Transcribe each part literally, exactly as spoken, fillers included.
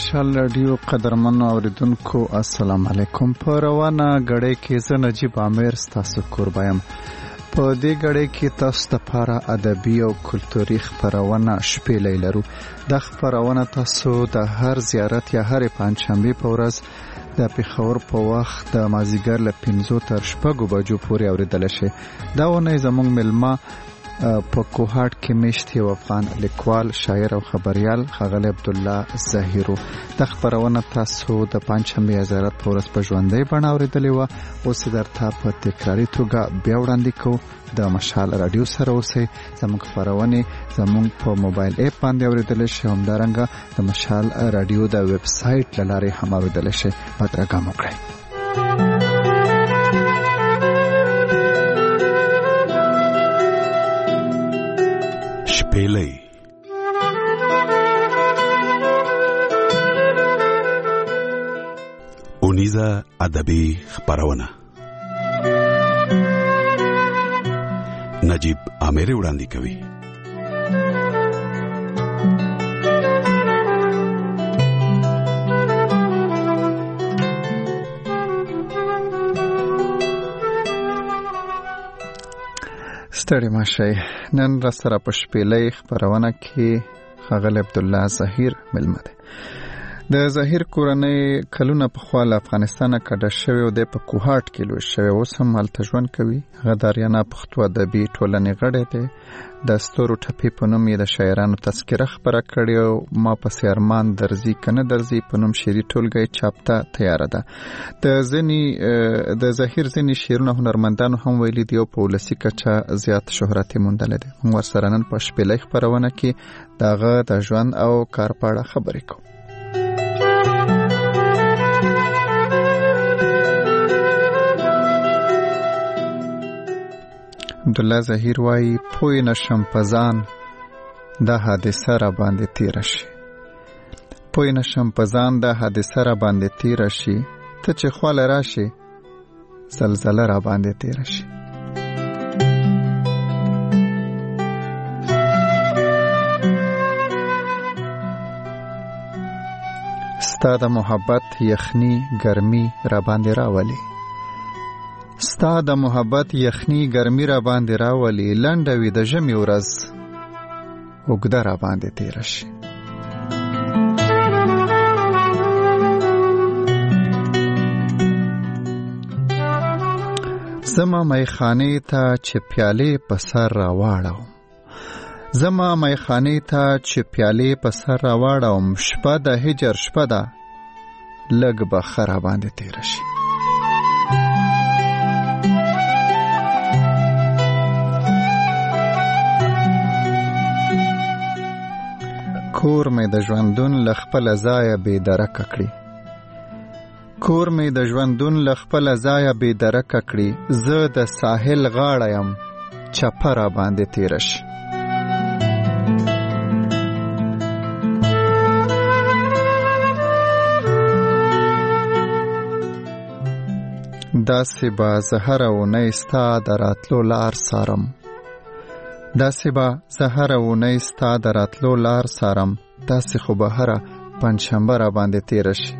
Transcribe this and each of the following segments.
مشال رادیو قدرمنو اوریدونکو السلام علیکم. په روانه غړې کې زه نجیب عامر ستاسو قربایم. په دې غړې کې تاسو لپاره ادبي او کلتوري خبرونه شپېلې لرو. د خبرونه تاسو د هر زیارت یا هر پنځشنبه په ورځ د پیښور په وخت د مازیګر له پنځو تر شپږو بجو پورې اوریدل شي. دا ونه زموږ ملما په کوهاټ کې مشت یو افغان لیکوال، شاعر او خبريال ښاغلی عبدالله ظاهرو. د خبرونه تاسو د پنځشنبه زیارت په ورځ په ژوندۍ بڼه اوریدلې وه. اوس درته په تکراري توګه بیا وړاندې کوو. د مشال رادیو سره اوسئ. زموږ خبرونه زموږ په موبایل اپ باندې اوریدل شي، همدارنګه د مشال رادیو د ویب سټ له لارې هم اوریدل شي. بدرګه مو کړئ. شپېلې اونیزه ادبي خبرونه نجیب عامر وړاندې کوي. ستړي ماشي. نن را سره په شپېلې خبرونه کې ښاغلی عبدالله ظاهر ملمه دی. د ظاهر کورنۍ کلونه پخوا له افغانستانه کډه شوې او د په کوهاټ کې لوی شوی، اوس هم هلته ژوند کوي. هغه د اریانا پښتو ادبي ټولنې غړی دی. د ستورو ټپې په نوم یې د شاعرانو تذکره خپره کړې او ما پسې ارمان درځي که نه درځي په نوم شعري ټولګه چاپ ته تیاره ده. د ځینې د ظاهر ځینې شعرونه هنرمندانو هم ویلي دي او په ولسي کچه زیات شهرت یې موندلی دی. موږ ورسره نن په شپېلې خپرونه کې د هغه د ژوند او کار په اړه خبرې کوو. عبدالله ظاهر وایي پوی نشم پزان دا حادثه را باندې تیر شي. پوی نشم پزان دا حادثه را باندې تیر شي، ته چې خواله راشي زلزله را باندې تیر شي. ستا د محبت یخنی ګرمي را باندې راولي. ستا د محبت یخنی ګرمي را باندې راولي، لنډه وي د ژمي ورځ اوږده را باندې تیره شي. زما میخانې ته چې پیالې په سر راواړوم، زما میخانې ته چې پیالې په سر راواړوم، شپه د هجر شپه ده لږ به ښه را باندې تیره شي. کور مې د ژوندون له خپله ځایه بې درکه کړي، کور مې د ژوندون له خپله ځایه بې درکه کړي، زه د ساحل غاړه یم چپه را باندې تیره شي. داسې به زه هره اونۍ ستا د راتلو لار څارم، داسې به زه هره اونۍ ستا د راتلو لار څارم، داسې خو به هره پنجشنبه را باندې تیره شي.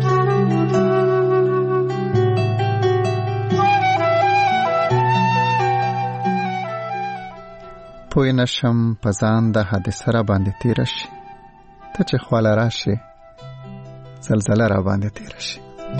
پوی نشم په ځان د حادثه را باندې تیره شي، ته چې خواله راشي زلزله را باندې تیره شي.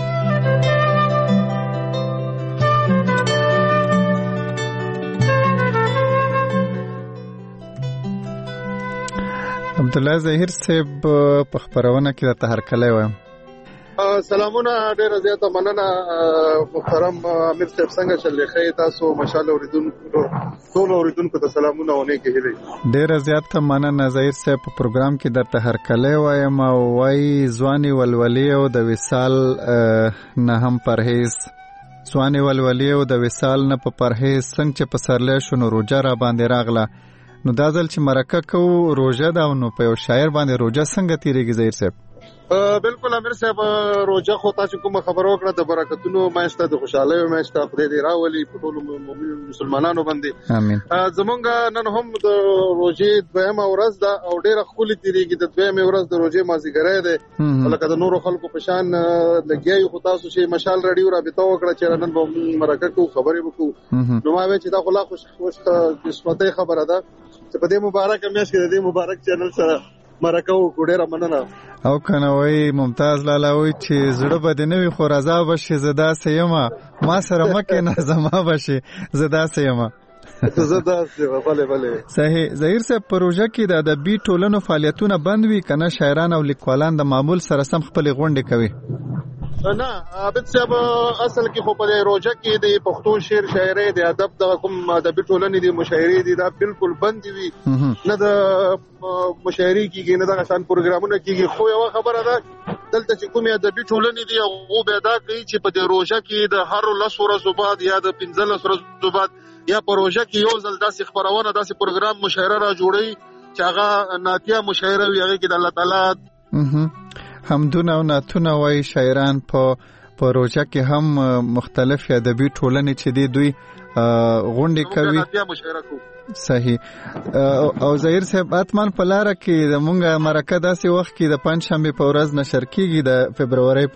عبدالله ظاهر صاحب په خبرونه کې درته هرکلی وایم. سلامونه، ډیره زیاته مننه محترم امیر صاحب. څنګه چلېخی تاسو مشال اوریدونکو ټول اوریدونکو ته سلامونه او نیکې هیلې. ډیره زیاته مننه ظاهر صاحب. په پروګرام کې درته هرکلی وایم او وایي ځوانې ولولې او د وصال نه هم پرهیز، ځوانې ولولې او د وصال نه په پرهیز، څنګه چې په سرلی شو نو روژه را باندې راغله. نو دا ځل چې مرکه کوو روژه ده، نو په یو شاعر باندې روژه څنګه تیریږي ظاهر صاحب؟ بالکل امیر صاحب روزه خو تاسو کوم خبرو کړه د برکتونو ماشته د خوشاله ماشته خدای دې راولي په ټول مسلمانانو باندې امين. زمونږ نن هم د روزه دویمه ورځ ده او ډیره خولي تیریږي د دویمه ورځ د روزه مازیګره ده لکه د نورو خلکو په شان لګیایو خو تاسو چې مشال رادیو رابطه وکړه چې نن به مرکه کو خبرې وکړو نو ما وی چې دا خلا خوش خوش قسمته خبره ده چې په دې مبارک میاشت کې د دې مبارک چینل سره مرکه وکړه مننه. او کنه وای ممتاز لالا وای چې زړه بده نه وي خو رضا بشي زدا سیمه ما سره مکه نه زما بشي زدا سیمه زدا سیمه بله بله صحیح. ظهیر صاحب پروژه کې د ادبي ټولنو فعالیتونه بند وي کنه شاعران او لیکوالان د معمول سره سم خپل غونډې کوي؟ نه عابد صاحب اصل کې خو په روزه کې د پښتو شعر شاعري د ادب د کوم ادبي ټولنې د مشاعري دي دا بالکل بند وي نه د مشاعري کېږي نه د غسان پروګرامونه کېږي خو یو خبره ده دلته چې کوم ادبي ټولنې دي او به دا کوي چې په روزه کې د هر لس ورځې بعد یا د پنځه لس ورځې بعد یا پروژه کې یو ځل داسې خبرونه داسې پروګرام مشاعره را جوړي چې هغه ناتیه مشاعره وي هغه کې د الله تعالی همدونه او ناتونه وای شاعران په پروژه کې هم مختلف ادبي ټولنې چې دی دوی غونډې کوي. صحیح. او ظهیر صاحب اتمن په لار کې د مونږه مرکه داسې وخت کې د پنځ شنبه په ورځ نشر کیږي د فبرवरी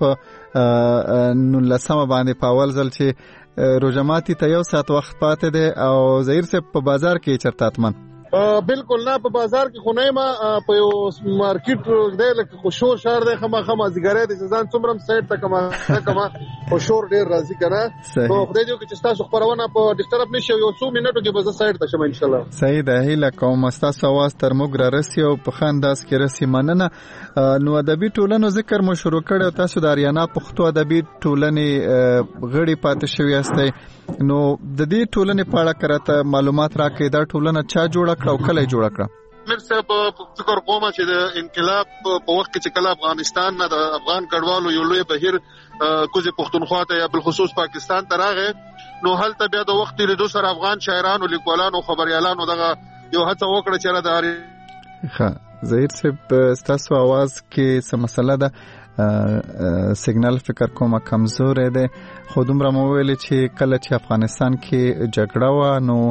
په نولسمه باندې په اول ځل چې روزماتي ته یو ساعت وخت پاتې دی او ظهیر صاحب په بازار کې چرته اتمن بالکل نه په بازار کې خو نه ما په یو مارکیټ دی لکه خو شور شهر دی خما خما زیګره د ځان څومره سایت ته کما کما خو شور ډیر راځي کنه نو خدای دې چې تاسو خبرونه په ډیسټرب نشي یو څو منټو کې به سایت ته شم ان شاء الله. صحیح ده هیله کوم تاسو आवाज تر موږ را رسي او په خانداس کې رسي مننه. نو ادبي ټولنو ذکر مو شروع کړو تاسو د اریانا پښتو ادبي ټولنې غړي پاتې شوی استئ نو د دې ټولنې په اړه کراته معلومات راکړئ دا ټولنه چا جوړه کړه او کله جوړه کړه؟ میر صاحب فکر کوم چې د انقلاب په وخت کې چې کله افغانستان نه د افغان کډوالو یو لوی بهیر کوزه پښتونخوا ته یا بل خصوص پاکستان ته راغی نو هلته بیا د وخت لري سره افغان شاعرانو لیکوالانو خبريالانو دغه یو هڅه وکړه چې را داري. ښه ظهیر صاحب تاسو आवाज کې څه مسله ده سیګنال فکر کومه کمزور دی خو دومره مو ویل چې کله چې افغانستان کې جګړه و نو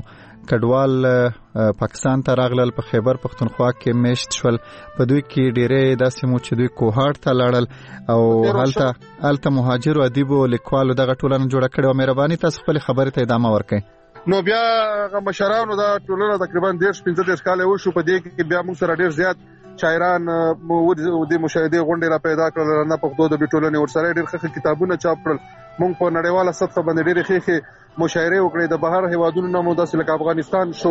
کډوال پاکستان ته راغلل په خیبر پختونخوا کې میشت شول په دوی کې ډېرې داسې مو چې دوی کوهاټ ته لاړل او هلته هلته مهاجر او ادیب او لیکوالو دغه ټولنه جوړه کړې او مهرباني تاسو خپل خبرې ته ادامه ورکړئ. نو بیا هغه مشرانو دا ټولنه تقریبا ډېر پنځه دېرش کاله وشو په دې کې بیا موږ سره ډېر زیات شاعران د مشاهده غونډې را پیدا کړل نه پښتو د ټولنې ورسره ډېر ښه کتابونه چاپ کړل موږ په نړیواله سطح باندې ډېر ښه مشاعره وکړې د بهر هیوادونو نه مو داسې لکه افغانستان شو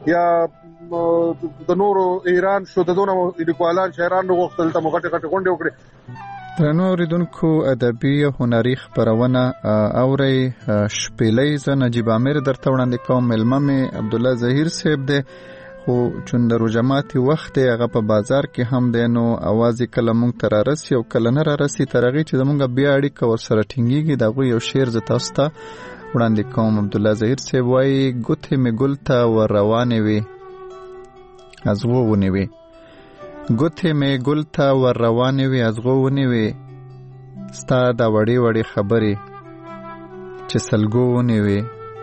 یا د نورو ایران شو د دونه لیکوالان شاعران وغوښتل ته موږ غټه غونډې وکړې. درنو اوریدونکو ادبي او هنري خبرونه اوري شپېلې ز نجیب امیر درته وړاندې کوم ملمه مې عبد الله ظهیر صاحب دی خو چون د روزماتي وخت هغه په بازار کې هم دی نو आवाज کله مونږ تر راسي او کله نه راسي ترغه چې زمونږ بیا اړیکه ورسره ټینګيږي دا یو شعر ز تاسو ته وړاندې کوم. عبد الله ظهیر صاحب وايي ګوتې مې ګل ته ور روانې وي ازغو ونی وي ګوتې مې ګل ته ور روانې وي ازغو ونی وي ستا دا وړي وړي خبرې چې سلګو ونی وي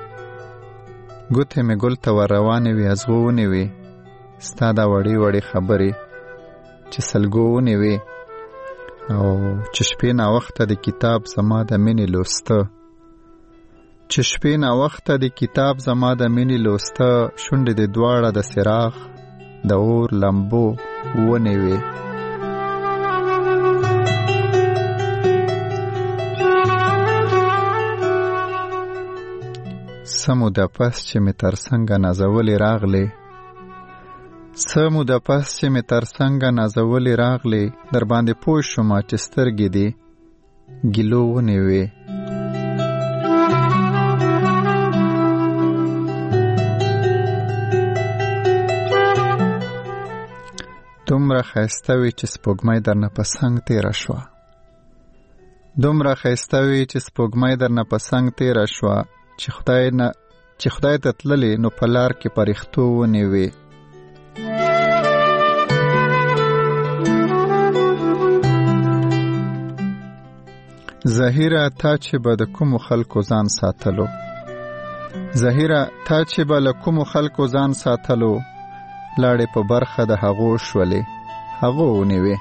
ګوتې مې ګل ته ور روانې وي ازغو ونی وي ستا دا وړي وړي خبرې چې سلګو ونی وي او چې شپې نا وخته د کتاب زما د مینې لوسته چې شپې نا وخته د کتاب زما د مینې لوسته شونډې د دواړه د څراغ د اور لمبو ونی وي. سمو د پس چې می تر څنګه نازولې راغلې سمو د پس چې می تر څنګه نازولې راغلې در باندې پوه شوم چې سترګې دې ګیلو ونیوې دومره ښایسته وې چې سپوږمۍ درنه په څنګ تېره شوه دومره ښایسته وې چې سپوږمۍ درنه په څنګ تېره شوه چې خدای نه چې خدای ته تللې نو په لار کې پرښتو ونیوې زهیره تا چې به د کومو خلکو ځان ساتلو زهیره تا چې به له کومو خلکو ځان ساتلو لاړې په برخه د هغو شولې هغو ونیوې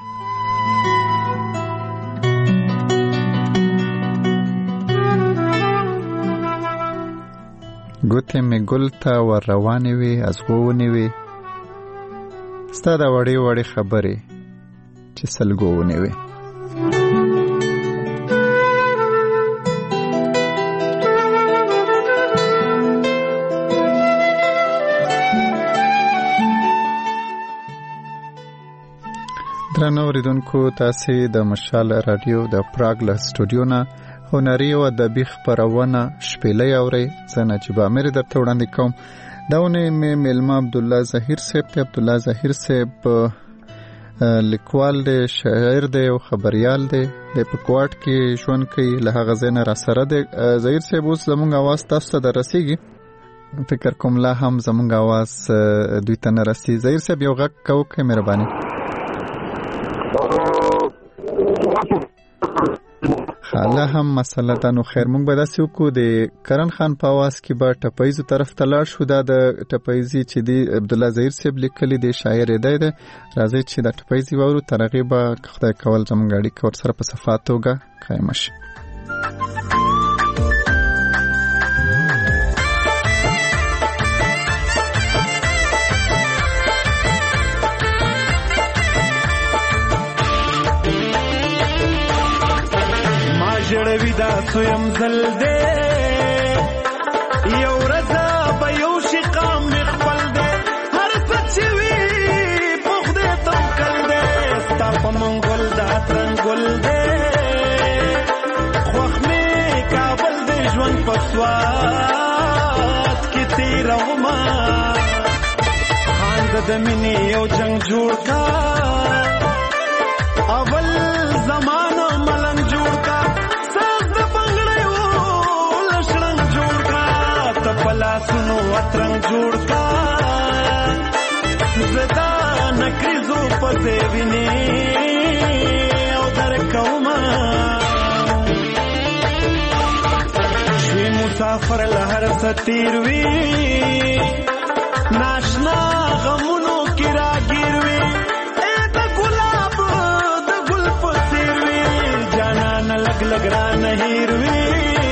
ګوتې مې ګل ته ور روانې وې ازغو ونیوې ستا د وړې وړې خبرې چې سلګو ونیوې درنو اوریدونکو تاسې د مشال رادیو د پراګ له سټوډیو نه هنري او ادبي خپرونه شپېلۍ اورئ. زه نجیب عامر درته وړاندې کوم. دا اونۍ مې میلمه عبدالله ظهیر صاحب دی. عبدالله ظهیر صاحب لیکوال دی، شاعر دی او خبریال دی. د په کوټ کې ژوند کوي، له هغه ځای نه راسره دی. ظهیر صاحب اوس زموږ اواز تاسو ته در رسیږي؟ فکر کوم لا هم زموږ اواز دوی ته نه رسي. ظهیر صاحب یو غږ کوئ مهرباني. خاله هم مسله ده. نو خیر مونږ به داسې وکړو د کرن خان په اواز کې به ټپیزو طرف ته لاړ شو. دا د ټپیزي چې دی عبدالله ظهیر صاحب لیکلی دی، شاعر دی دی. راځئ چې دا ټپیزي واورو، تر هغې به خدای کول زموږ اړیکه ورسره په صفا توګه قایمه شي. جړوي دا سویم زل دے یو رضا به یو شقام خپل دے هر سچوي پخده توکل دے ستا په منګل دا ترنګل دے خوخ می کابل دے ژوند په سوات کې تیر وما خان د مینې یو جنگ جوړ کا اول زمانہ ملنګ جوړ کا پلا سنو اترنگ جوڑ کا زدا نکریزو پتے وینے او در کوما شوی مسافر لہر ستیروی ناشنا غمونو کی را گیروی اے دا گلاب دا گل پسیروی جانا نلگ لگ را نہیروی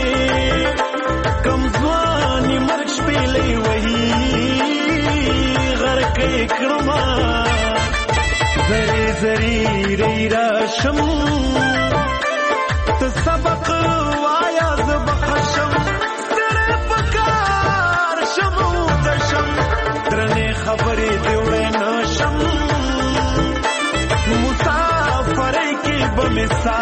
کمزوانی مرک شپیلی وحی غرق اکرما زری زری ری راشم تسبق وایا زبخشم سر پکار شمو دشم درنی خبری دیوڑے ناشم مسافری کی بمسا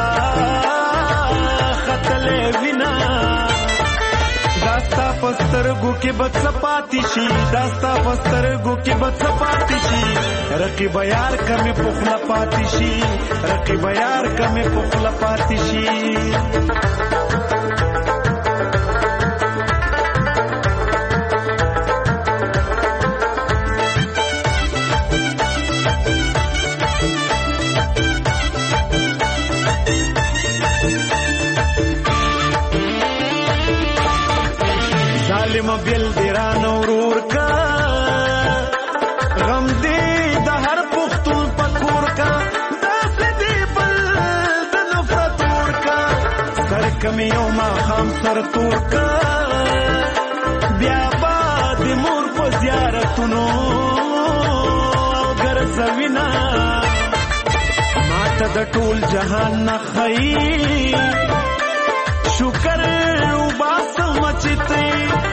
خطل وینا داستا پسترگو کی بد سپاتی شی داستا پسترگو کی بد سپاتی شی رقیب یار کمی پخلا پاتی شی رقیب یار کمی پخلا پاتی شی بیل دیران ورور کا غم دی د هر پختون پکور کا داس دی بل د نفرت ور کا سر کمیو ما خام سر تور کا بیا باد مور په زیارتونو ګر زوینا ماته د ټول جهان نه خی شکر وباسم چته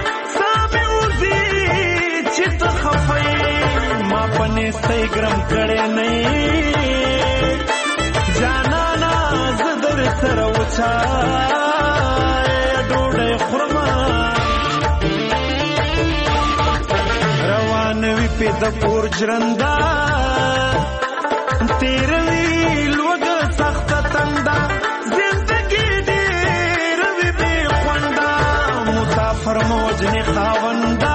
چت خفای ما پنے سیگرم کڑے نہیں جانا نا زدر سر وچا ڈوڑے خورما روان وی پی دپور جرندا تیروی لوگ سخت تندا زندگی دیر وی بی خوندا مسافر موجنی خاوندا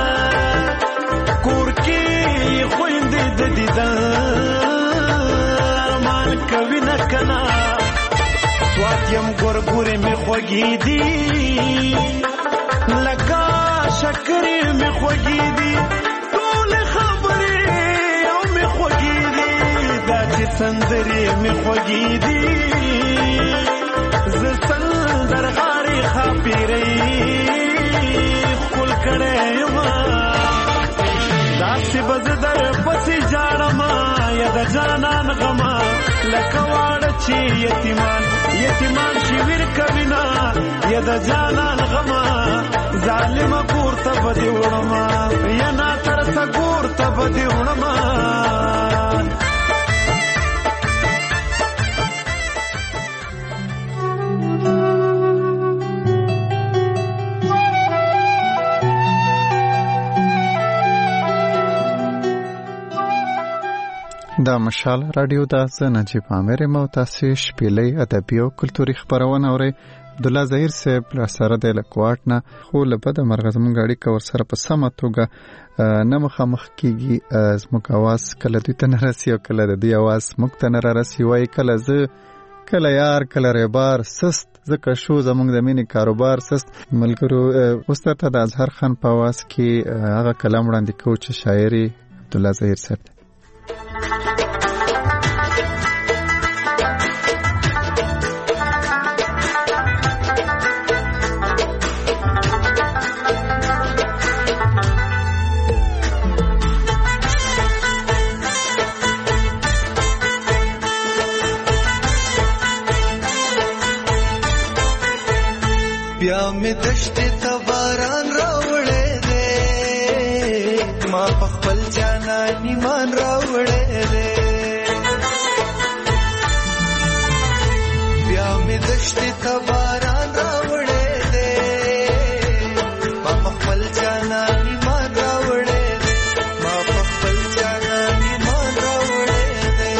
کور کی خویند د دیدن ارمان کوي نه کنا سوات یم ګورګورې مې خوږې دي لکه شکرې مې خوږې دي ټولې خبرې او مې خوږې دي دا چې سندرې مې خوږې دي زه سندرغاړې ښاپېرۍ ښکل کړی یمه داسې به زه در پسې ژاړمه یا د جانان غمه لکه واړه چې یتیمان یتیمان شویر کوینا یا د جانان غمه ظالمه کور ته به دې وړمه یا ناترسه کور ته به دې وړمه دا مشال رادیو دا زه نجیب عامر یم او تاسې شپېلۍ ادبي او کلتوري خپرونه اورئ. عبدالله ظهیر صاحب له سره دی له کوټ نه، خو له بده مرغه زموږ اړیکه ورسره په سمه توګه نه مخامخ کېږي. زموږ اواز کله دوی ته نه رسي او کله د دوی اواز موږ ته نه رارسي. وایي کله زه کله یار کله ریبار سست ځکه شو زموږ د مینې کاروبار سست. ملګرو اوس درته د اظهر خان په اواز کې هغه کلام وړاندې کوو چې شاعري عبدالله ظهیر صاحب دی. بیا می دشت ته باران راوړې دې ما په خپل جانان ایمان راوړې دې بیا می دشت ته باران راوړې دې ما په خپل جانان ایمان راوړې دې ما په خپل جانان ایمان راوړې دې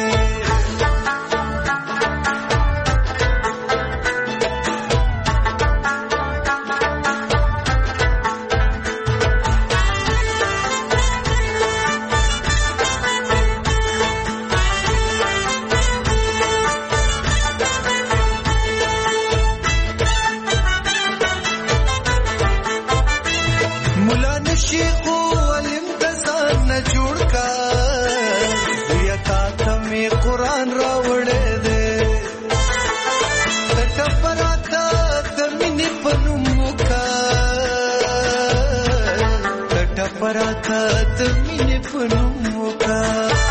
پراته د مینې په نوم وکړه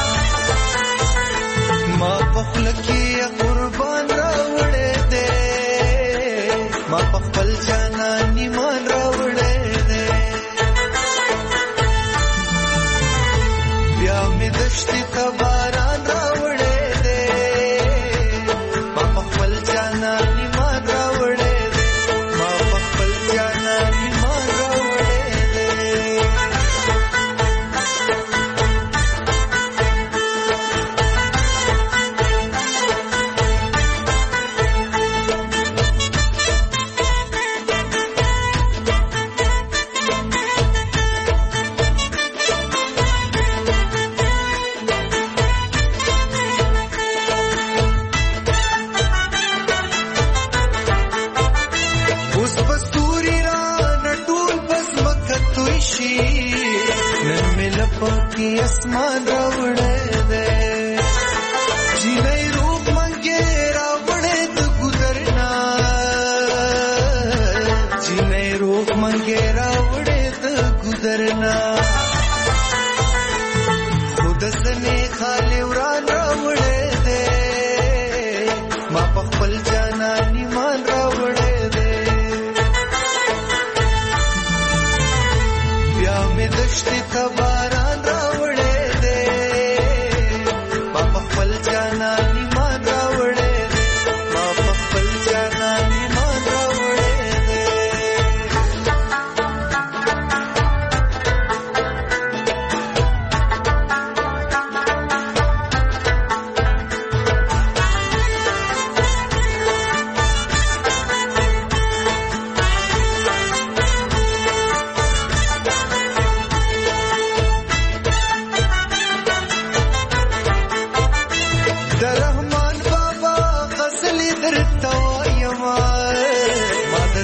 ما په خوله کې قربان راوړی دی ما په خپل جانان ایمان راوړی دی بیا مې دشتې ته باران راوړی دی ما په خپل جانان ایمان راوړی دی ما په خپل جانان ایمان راوړی اسمان راوړې دې جینې روپ منګې راوړې د ګذرنا جینې روپ منګې راوړې د ګذرنا خود سنې خالي وران راوړې دې ما په خپل جانان ایمان راوړې دې بیا مې دشتې ته باران راوړې دې ما په خپل جانان ایمان راوړې دې ما په خپل جانان ایمان راوړې دې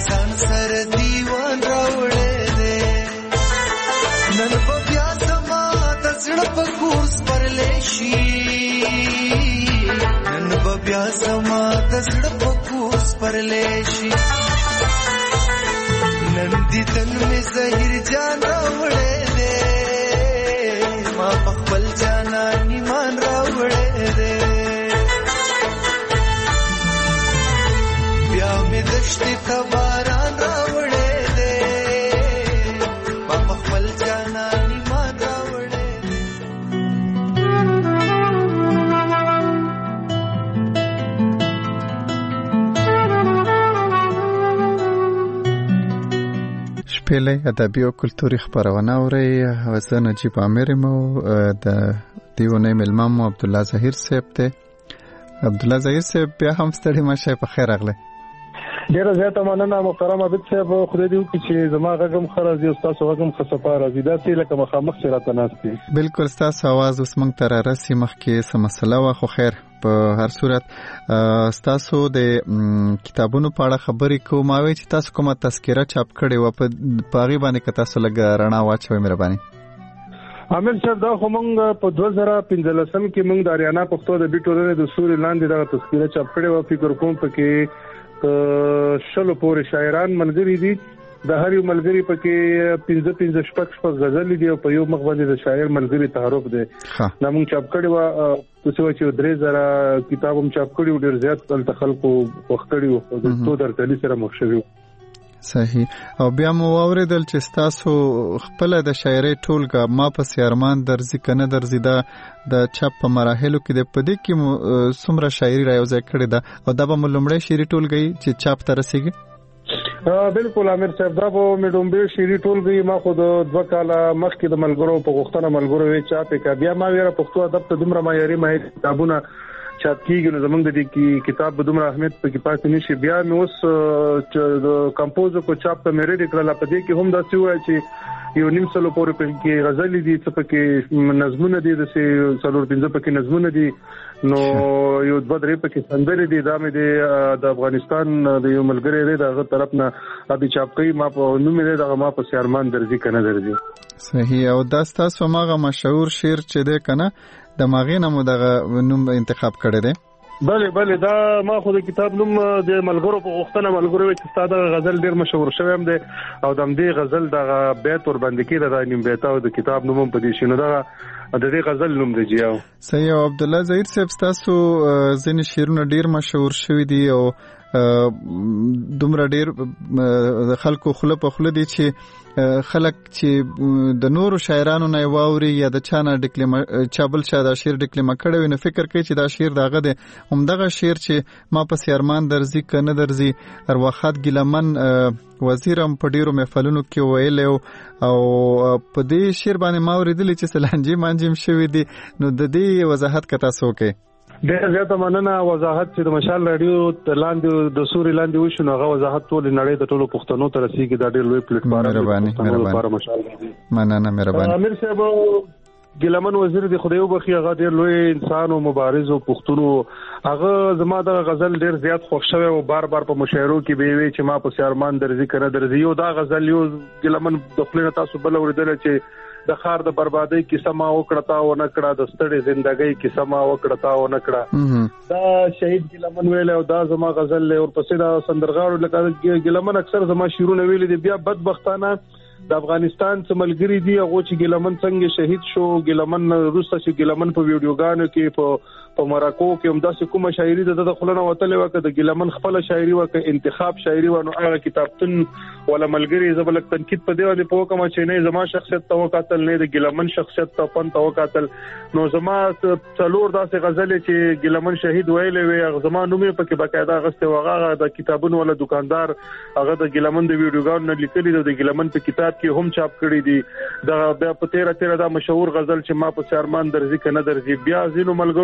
ځان سره دیوان راوړې دې نن په بیا زما د زړه په کورس پرلې شي نن په بیا زما د زړه په کورس پرلې شي نن دې تن مې زهیر جان راوړې دې ما په خپل جانان ایمان راوړې دې بیا مې دشتې ته باران راوړې دې ما په خپل جانان ایمان راوړې شپېلې ادبي او کلتوري خپرونه اورئ. زه نجیب عامر یم او د دې اونۍ میلمه مو عبدالله ظهیر صاحب دی. عبدالله ظهیر صاحب بیا هم ستړي مه شئ، په خیر راغلی. ډیره زیاته مننه محترم عابد صاحب، خدای دې وکړي چې زما غږ هم ښه راځي او ستاسو غږ هم ښه صفا راځي، داسې لکه مخامخ چې راته ناست دي. بلکل ستاسو اواز اوس موږ ته رارسي، مخکې څه مسله وه خو خیر په هر صورت ستاسو د کتابونو په اړه خبرې کوو. ما وایي چې تاسو کومه تذکره چاپ کړې وه، په هغې باندې که تاسو لږ رڼا واچوئ مهرباني. عامر صاحب دا خو موږ په دوه زره پنځلسم کې موږ د اریانا پښتو ادبي ټولنې د سوري لاندې دغه تذکره چاپ کړې وه. فکر کوم پکې شلو پورې شاعران ملګري دي، د هر یو ملګري پکې پنځه پنځه شپږ شپږ غزلې دي او په یو مخ باندې د شاعر ملګري تعارف دی. دا موږ چاپ کړی وه، تاسو چې درې زره کتاب هم چاپ کړي و، ډېر زیات دلته خلکو خوښ کړي و، د څو درتلي سره مخ شوي و. صحیح. او بیا مو واورېدل چې ستاسو خپله د شاعرۍ ټولګه ما پسې ارمان درځي که نه درځي دا د چاپ په مراحلو کې دی، په دې کې مو څومره شاعري را یوځای کړې ده او دا به مو لومړی شعري ټولګه وي چې چاپ ته رسېږي؟ بالکل عامر صاحب، دا به مې لومړی شعري ټولګه وي. ما خو د دوه کاله مخکې د ملګرو په غوښتنه ملګرو وې چاپ یې کړه. بیا ما ویره پښتو ادب ته دومره معیاري ماهر کتابونه چاپ کیږي نو زمونږ د دې کتاب به دومره اهمیت پکې پاتې نشي. بیا مې اوس د کمپوز کو چاپ ته مې ریډي کړل، په دې کې هم داسې وایي چې یو نیم سلو پورې پکې غزلې دي، څه پکې نظمونه دي، داسې څلور پنځه پکې نظمونه دي، نو یو دوه درې پکې سندرې دي. دا مې د افغانستان د یو ملګری دی دغه طرف نه ابي چاپ کوي، ما په نوم یې دغه ما په ارمان درځي کنه درځي. صحیح. او دا تاسو ماغه مشهور شعر چې دی کنه د ماغې نه مو دغه نوم انتخاب کړی دی؟ بله بله، دا ما خو د کتاب نوم د ملګرو په غوښتنه ملګرو وایي چې ستا دغه غزل ډېر مشهور شوی هم دی او د همدې غزل دغه بیت ورباندې کېده، دا نیم بیته او د کتاب نوم هم په دې شي، نو دغه د دې غزل نوم دی جیاو. صحیح. او عبدالله ظهیر صاحب ستاسو ځینې شعرونه ډېر مشهور شوي دي او دومره ډېر د خلکو خوله په خوله دي چې خلک چې د نورو شاعرانو نه واوري یا د چا نه ډکلیمه چا بل چا دا شعر ډکلیمه کړی وي نو فکر کوي چې دا شعر دغه دی. همدغه شعر چې ما پسې ارمان درځي که نه درځي ارواښاد ګیلمن وزیر هم په ډېرو محفلونو کې ویلی او په دې شعر باندې ما اورېدلي چې څه لانجې مانجې هم شوي دي، نو د دې وضاحت که تاسو وکړئ. ډېر زیاته مننه. وضاحت چې د مشال راډیو لاندې د سوري لاندې وشو نو هغه وضاحت ټول نړۍ د ټولو پښتنو ته رسیږي، دا ډېر لوی پلیټ فارم دی. مهرباني مهرباني مننه مهرباني. امیر صاحب ګیلمن وزیر دی خدای وبخي، هغه ډېر لوی انسان او مبارز او پښتون، هغه زما د غزل ډېر زیات خوښ شوی او بار بار په مشاعرو کې به وی چې ما په ارمان درځي کنه درځي. یو دا غزل یو ګیلمن د خپل تاسو بل اوریدل چې د خار د بربادۍ کیسه ما وکړه تا و نه کړه، د ستړې ژوندۍ کیسه ما وکړه تا و نه کړه، دا شهید ګیلمن ویل او دا زما غزل له اور پسې دا سندرغاړو لکه ګیلمن اکثر زما شعرونه ویل دي. بیا بدبختانه د افغانستان څخه ملګری دي هغه چې ګیلمن څنګه شهید شو، ګیلمن روسته چې ګیلمن په ویډیوګانو کې په په مراکو کې هم داسې کومه شاعري د د خلنو وتلې وکړه د ګیلمن خپل شاعري وکړه انتخاب شاعري ونه هغه کتابتون ولا ملګری زبلک تنقید په دی باندې په کومه چې نه زما شخصیت ته وکاتل نه د ګیلمن شخصیت ته پن ته وکاتل، نو زما څلور داسې غزلې چې ګیلمن شهید ویلې وي زما نوم په کې باقاعده غسته وغه د کتابونو ولا دکاندار هغه د ګیلمن د ویډیوګانو نه لیکلي د ګیلمن په کتاب کې هم چاپ کړی دي. دا بیا په تیرا تیرا دا مشهور غزل چې ما په ارمان درځي کنه درځي، بیا زینو ملګرو د ګیلمن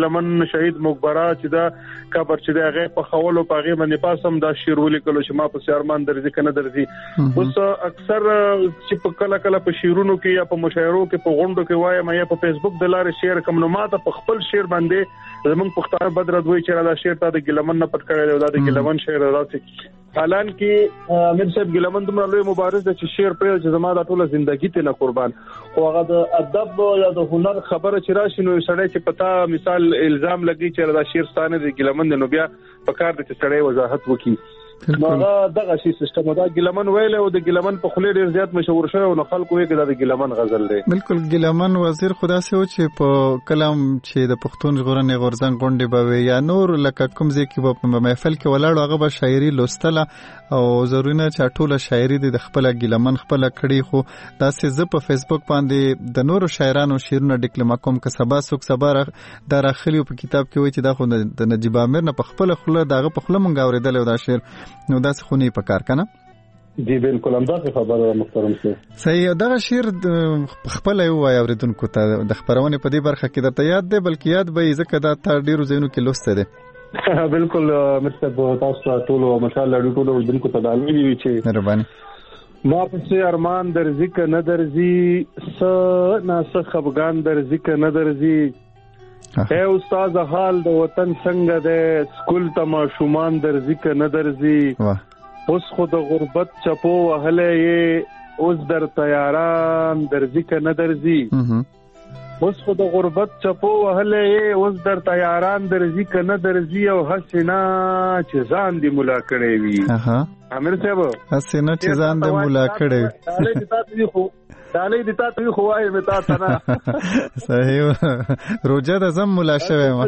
ګلمن شهید مقبره چې دا قبر چې دا هغه په خولو په هغه باندې پاسم دا شعر ولیکلو چې ما په سیارمان درځي کنه درځي. اوس اکثر چې په کله کله په شعرونو کې یا په مشاعرو کې په غونډو کې وایم یا په فیسبوک د لارې شعر کوم نو ماته په خپل شعر باندې زمونږ پښتانه بدر دوی چې دا شعر ته د ګلمن نه پټ کړی دا د ګلمن شعر راځي. حالان کې امیر صاحب ګلمن دومره لوی مبارز د چې شعر په چې زما د ټوله ژوندۍ ته نه قربان خو هغه د ادب یا د هنر خبره چې راشي نو سړی چې پتا مثال الزام لګي چې دا شعر ستانه د ګلمن نو بیا په کار د چې سړی وضاحت وکړي. نو دغه شی سیستم دا ګلمن ویل او د ګلمن په خله ډیر زیات مشهور شوی او خلکو یې کړه د ګلمن غزل دی. بالکل ګلمن وزیر خدا سه و چې په کلام چې د پښتون ژغورنې غورځنګ غونډې به یا نور لکه کوم ځای کې په محفل کې ولاړ هغه به شاعري لوستله او ضروري نه چې ټوله شاعري د خپل ګلمن خپل کړي خو دا سه ز په فیسبوک باندې د نورو شاعرانو شعرونه ډیکلما کوم که سبا سوک سبا دا راخلی په کتاب کې وایي چې دا خو د نجیب امیر نه په خپل خله دغه په خله مونږ اوریدل دا شعر نو دا څه خونی په کار کنه. جی بالکل هم دا خبره محترم سي صحیح. دغه شعر خپل یو وای اوریدونکو ته د خبرونه په دې برخه کې د یاد دی بلکې یاد به ځکه دا تر ډیرو ځینو کې لوسته دی. بالکل مستر تاسو ټول ماشاءالله ټول اوریدونکو ته دالمي وی چې مهرباني ما پسې ارمان درځي ک نه درځي س نه س خفغان درځي ک نه درځي اے استاد حال د وطن څنګه ده سکول ته ما شومان درځي ک نه درځي اوس خو د غربت چپو وهلې یې اوس در تیاران درځي ک نه درځي اوس خو د غربت چپو وهلې یې اوس در تیاران درځي ک نه درځي او حسینا چې ځان دی مولا کړې وي. امیر صاحب حسینا چې ځان دی مولا کړې دالې د تاسو خو دالې د تاسو خو وای متا تنا صحیح روزه د زم مولا شوه ما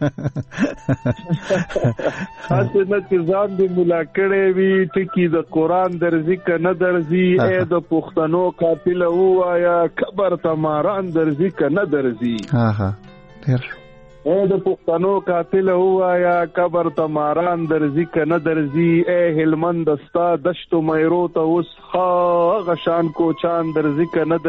حسینا چې ځان دی مولا کړې وي ټکی د قران درځي ک نه درځي اې د پښتنو قاتل وایا قبر تماران درځي ک نه درځي. ها ها ډیر اے د پښتنو قاتل وایا قبر تماران درځي ک نه درځي اے هلمند استا دشتو مېرو ته اوس خا غشان کو چاند درځي ک نه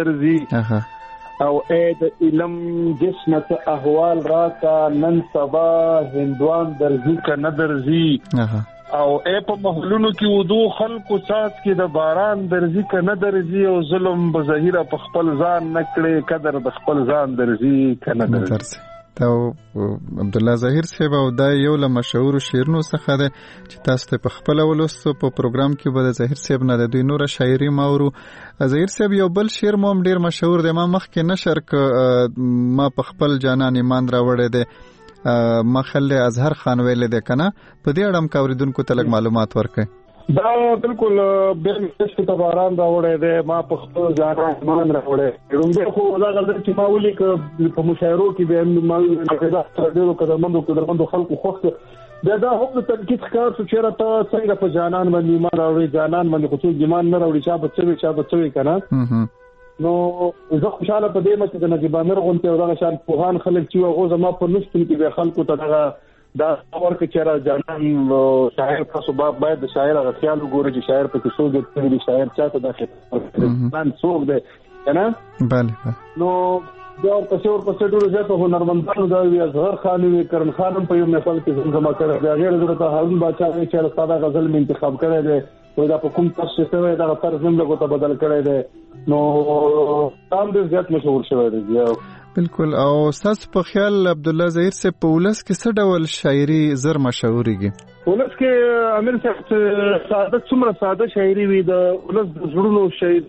درځي او اے د علم جسم ته احوال راکا نن سبا هندوان درځي ک نه درځي او اے په محلونو کې ودو خلکو ساس کې د باران درځي ک نه درځي او ظلم بظاهره په خپل ځان نکړي قدر د خپل ځان درځي ک نه درځي. دا عبد الله ظاهر صاحب او دا یو له مشهور شعرونو څخه ده چې تاسو ته په خپل ولوستو په پروګرام کې به د ظاهر صاحب نه د دوی نور شاعري ماورو. ظاهر صاحب یو بل شعر مو ډیر مشهور دی ما مخکې نشر ک ما په خپل جانان ایمان راوړی دی ما خل اظهر خان ویل دی کنه په دې اړه هم اوریدونکو ته لږ معلومات ورکړئ. دا بالکل به مشت ته باران راوړی دی ما په خپل ځان ایمان راوړی رومبه خو دا غلط چې ما ولي ک په مشاعرو کې به ما دا ډیرو قدمندو قدمندو خلکو خوخه دا دا هم د تنقید ښکار څو چیرې ته څنګه په جانان باندې ایمان راوړی جانان باندې خو څو ایمان نه راوړي چې بچوي چې بچوي کنه نو زه خوشاله په دې مته د نجیب امیر غونته او دا شان پوهان خلک چې هغه زما په نشته کې به خلکو ته دا دا ورکه چیرې جانان شاعر تاسو باید د شاعر غو خیال وګورئ چې شاعر په څه څه دی شاعر چاته داخله نن څوک دی کنه بله نو دا په څور په څټورو ځکه هنرمندانو دا وی اظهر خان وی کرن خانم په یو مثال کې زما کړه دا غیر ضرورت هارون بادشاہ چې ساده غزل می انتخاب کړی دی او دا په کوم تاسو څه دا طرز هم له کوته بدل کړی دی نو تام دې زیات مشهور شوی دی. بالکل او تاسو په خیال عبد الله ظاهر سے په ولس کې څه ډول شاعري زر مشهوريږي؟ ولس کې امیر صاحب ساده څومره ساده شاعري وي د ولس د زړونو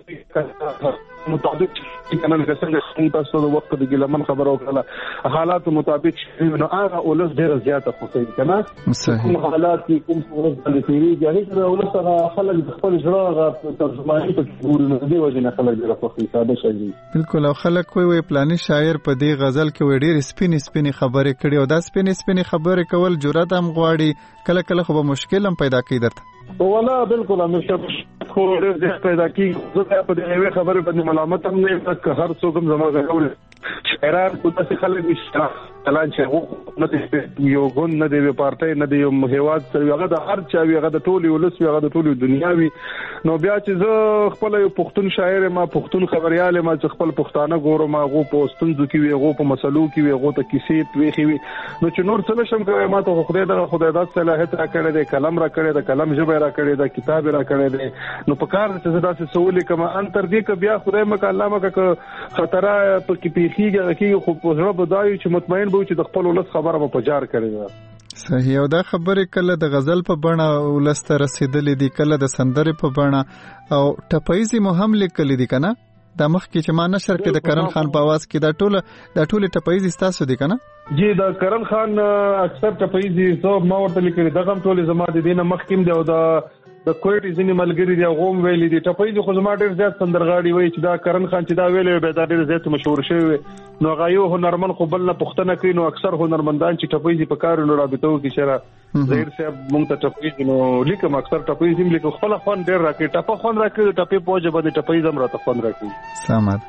شاعري مطابق کنه څنګه تاسو د وخت د ګلمن خبرو کړه حالات مطابق نو هغه ولس ډیر زیاته خوښي کنه صحیح حالات کوم ولس د تیری یعنی د ولس هغه خلک د خپل ژړه ترجمانی په ګورنه دی وجه خلک ډیر خوښي ساده شاعري. بالکل او خلک کوئی وی پلاني شاعر په دې غزل کې ډیر سپینې سپینې خبرې کړي او دا سپینې سپینې خبرې کول جرأت هم غواړي کله کله خو به مشکل هم پیدا کوي درته ولا بالکل همیشه خو ډېر ځای پیدا کیږي زه په دې یوه خبره باندې ملامت هم نه یم که هر څوک هم زما غوړي شاعران کو تاسو خلک اعلان چې نه دی یو ګوند نه دی پارټي نه دی یو هیواد سره هغه د هر چا وی هغه د ټولي ولس وی هغه د ټولي دنیاوي نو بیا چې زه خپل یو پښتون شاعر ما پښتون خبريال ما چې خپل پښتانه ګورم هغه په ستونزو کې وی هغه په مسلو کې وی هغه ته کیسې ویخي وی نو چې نور څه نشم کوي ما ته خدای د خدای د صلاحیت را کړی دی کلم را کړی دی کلم ژبه را کړی دی کتاب را کړی دی نو په کار چې زدا سه سوالې کما ان تر دې ک بیا خدای مکه الله مکه خطر په کې پیخیږي کې خو په ژبه بدایي چې مطمئن به چې د خپل ولس خبره په جار کړی صحیح او دا خبره کله د غزل په بڼه ولست رسیدلې دي کله د سندرې په بڼه او ټپایزي مو هم لیکلې دي کنه د مخ کې چې ما نشر کې د کرن خان په आवाज کې دا ټوله دا ټوله ټپایزي ستاسو دي کنه جی دا کرن خان اکثر ټپایزي زو ما ورته لیکلې دغه ټوله زما د دینه مخ کې دی او دا د کوټي ځینې ملګری دی غوم ویلې دي ټپایزي خو زما ډېر زیات سندرغاړي وای چې دا کرن خان چې دا ویلې به دا ډېر زیات مشهور شوی نو غایو هنرمن خو بل نه پښتنه کوي نو اکثر هنرمندان چې ټپایزي په کار نو رابطو کې شره زهیر صاحب مونږ ته ټپایزي نو لیکم اکثر ټپایزي لیکو خپل خوان ډېر راکې ټپه خوان راکې ټپې پوجا باندې ټپایزي هم راته خوان راکې سمات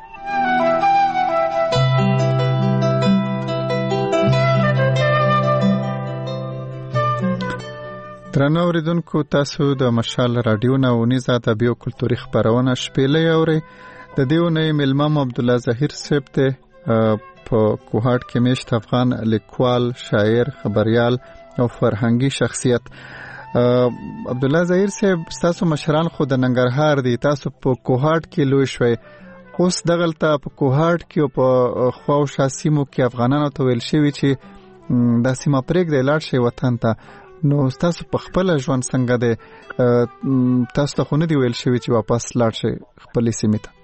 درنو اوریدونکو تاسو د مشال رادیو نه ونیزه ادبي او کلتوري خبرونه شپېلې اوري د دیو نه ملمم عبد الله ظاهر صاحب ته په کوهاټ کې مشت افغان لیکوال شاعر خبريال او فرهنګي شخصیت عبد الله ظاهر صاحب تاسو مشران خو د ننګرهار دي تاسو په کوهاټ کې لوی شوي اوس دغلته په کوهاټ کې او په خواو شاسیمو کې افغانانو ته ویل شوی چې د سیمه پرېګ د لاړ شي وطن ته نو تاسو په خپل ژوند څنګه ده تاسو ته خو نه دی ویل شوی چې واپس لاړ شئ خپل سیمې ته